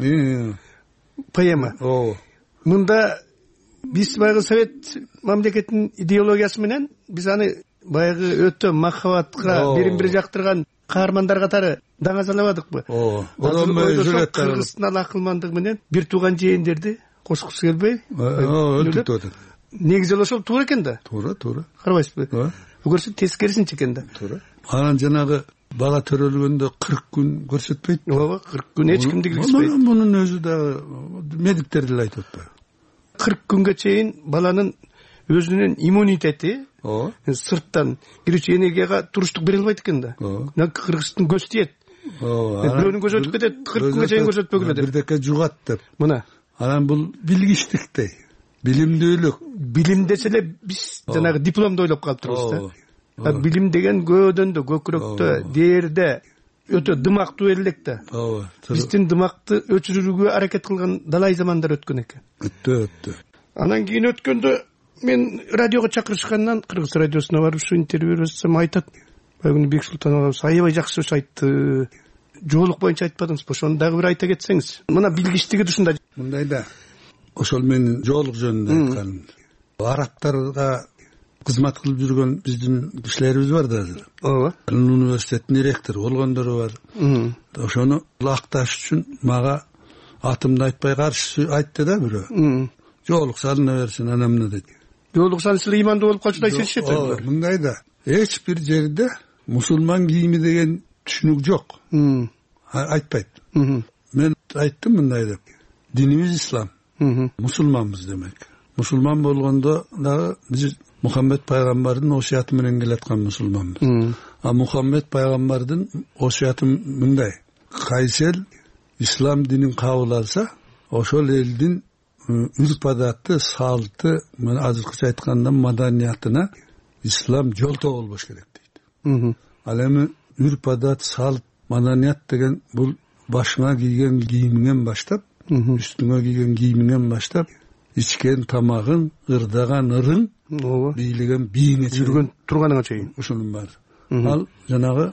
поэма.
Оо.
Мында биз баягы совет мамлекетинин идеологиясы менен биз аны баягы өтө махабатка бирин-бири жактырган каармандар катары даңазалабадыкпы?
Оо.
Кыргыздын акылмандыгы менен бир тууган жээндерди кошкусу келбей
өлтүрүп атат.
Негизи ошол туура экен да.
Туура, туура.
Карабайсызбы? Өгөрсө тескерисинчи экен да.
Туура. Анан жанагы бала төрөлгөндө кырк күн көрсөтпөйт.
Ооба, кырк күн эч кимди киргизбейт.
Мунун өзү да медиктер деле айтып атпайбы?
кырк күнгө чейин баланын өзүнүн иммунитети сырттан кирүүчү энергияга туруштук бере албайт экен да. Кыргыздын көз тиет. Бирөөнүн көзү өтүп кетет, кырк күнгө чейин көрсөтпөгүлө деп.
Бирдеке жугат деп.
Мына.
Анан бул билгичтиктей. Билимдүүлүк.
Билим десе эле биз жанагы дипломду ойлоп калыптырбыз да. Билим деген көөдөндө, көкүрөктө, дээрде өтө дымактуу элек да. Биздин дымакты өчүрүүгө аракет кылган далай замандар өткөн экен.
Өттү, өттү.
Анан кийин өткөндө мен радиого чакырышкандан Кыргыз радиосуна барып ушу интервью берсем айтат. Бүгүн Бексултан агабыз аябай жакшы сөз айтты. Жоолук боюнча айтпадыңыз, ошону дагы бир айта кетсеңиз. Мына билгичтиги ушундай.
Мындай да. Ошол менин жоолук жөнүндө айтканым. Арабтарга кызмат кылып жүргөн биздин кишилерибиз бар да азыр.
Ооба.
Университеттин ректору болгондору бар. Ошону акташ үчүн мага атымды айтпай каршы айтты да бирөө. Жоолук салына берсин анамна дейт.
Жоолук салса ыймандуу болуп калчудай сезишет.
Мындай да. Эч бир жерде мусулман кийими деген түшүнүк жок. Айтпайт. Мен айттым мындай деп. Динибиз ислам. Мусулманбыз демек. Мусулман болгондо дагы биз Мухаммед пайгамбардын осуяты менен келаткан мусулманбыз. А Мухаммед пайгамбардын осуяты мындай: кайсы эл ислам динин кабыл алса, ошол элдин үрп адаты, салты, мен азыркыча айтканда маданиятына ислам жолтоо болбош керек дейт. Ал эми үрп адат, салт, маданият деген бул башыңа кийген кийимиңен баштап, үстүңө кийген кийимиңен баштап, ичкен тамагың, ырдаган ырың, бийлеген бийиңе
жүргөн турганыңа чейин
ушунун баары. Ал жанагы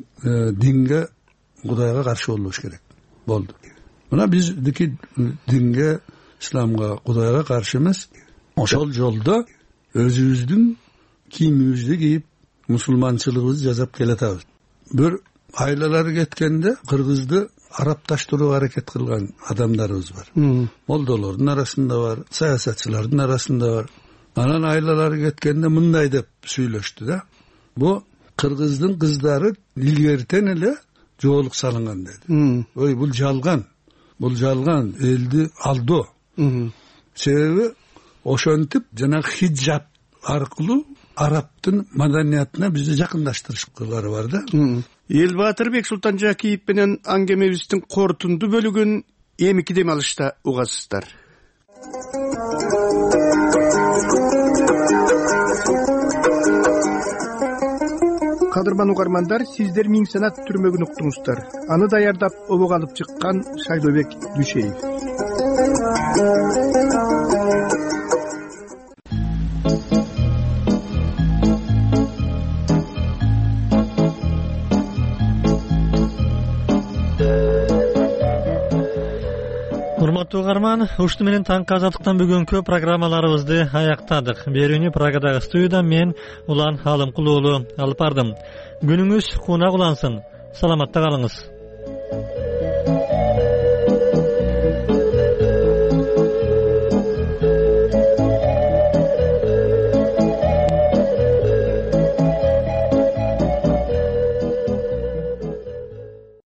динге, Кудайга каршы болбош керек. Болду. Мына биздики динге, исламга, Кудайга каршы эмес. Ошол жолдо өзүбүздүн кийимибизди кийип, мусулманчылыгыбызды жасап келатабыз. Бир айлалары кеткенде кыргызды арапташтырууга аракет кылган адамдарыбыз бар. Молдолордун арасында бар, саясатчылардын арасында бар. Анан айлалары кеткенде мындай деп сүйлөштү да. Бу кыргыздын кыздары илгертен эле жоолук салынган деди. Ой, бул жалган. Бул жалган, элди алдоо. Себеби ошентип жанагы хиджаб аркылуу арабтын маданиятына бизди жакындаштырышкылары бар да.
Элбатырбек Султанжакиев менен аңгемебиздин корутунду бөлүгүн эмики дем алышта угасыздар. Кадырман угармандар, сиздер Миң санат түрмөгүн уктуңуздар. Аны даярдап обого алып чыккан Шайлообек Дүшеев.
Урматтуу угарман, ушуну менен таңкы азаттыктан бүгүнкү программаларыбызды аяктадык. Берүүнү Прагадагы студияда мен Улан Алымкул уулу алып бардым. Күнүңүз кунак улансын. Саламатта калыңыз.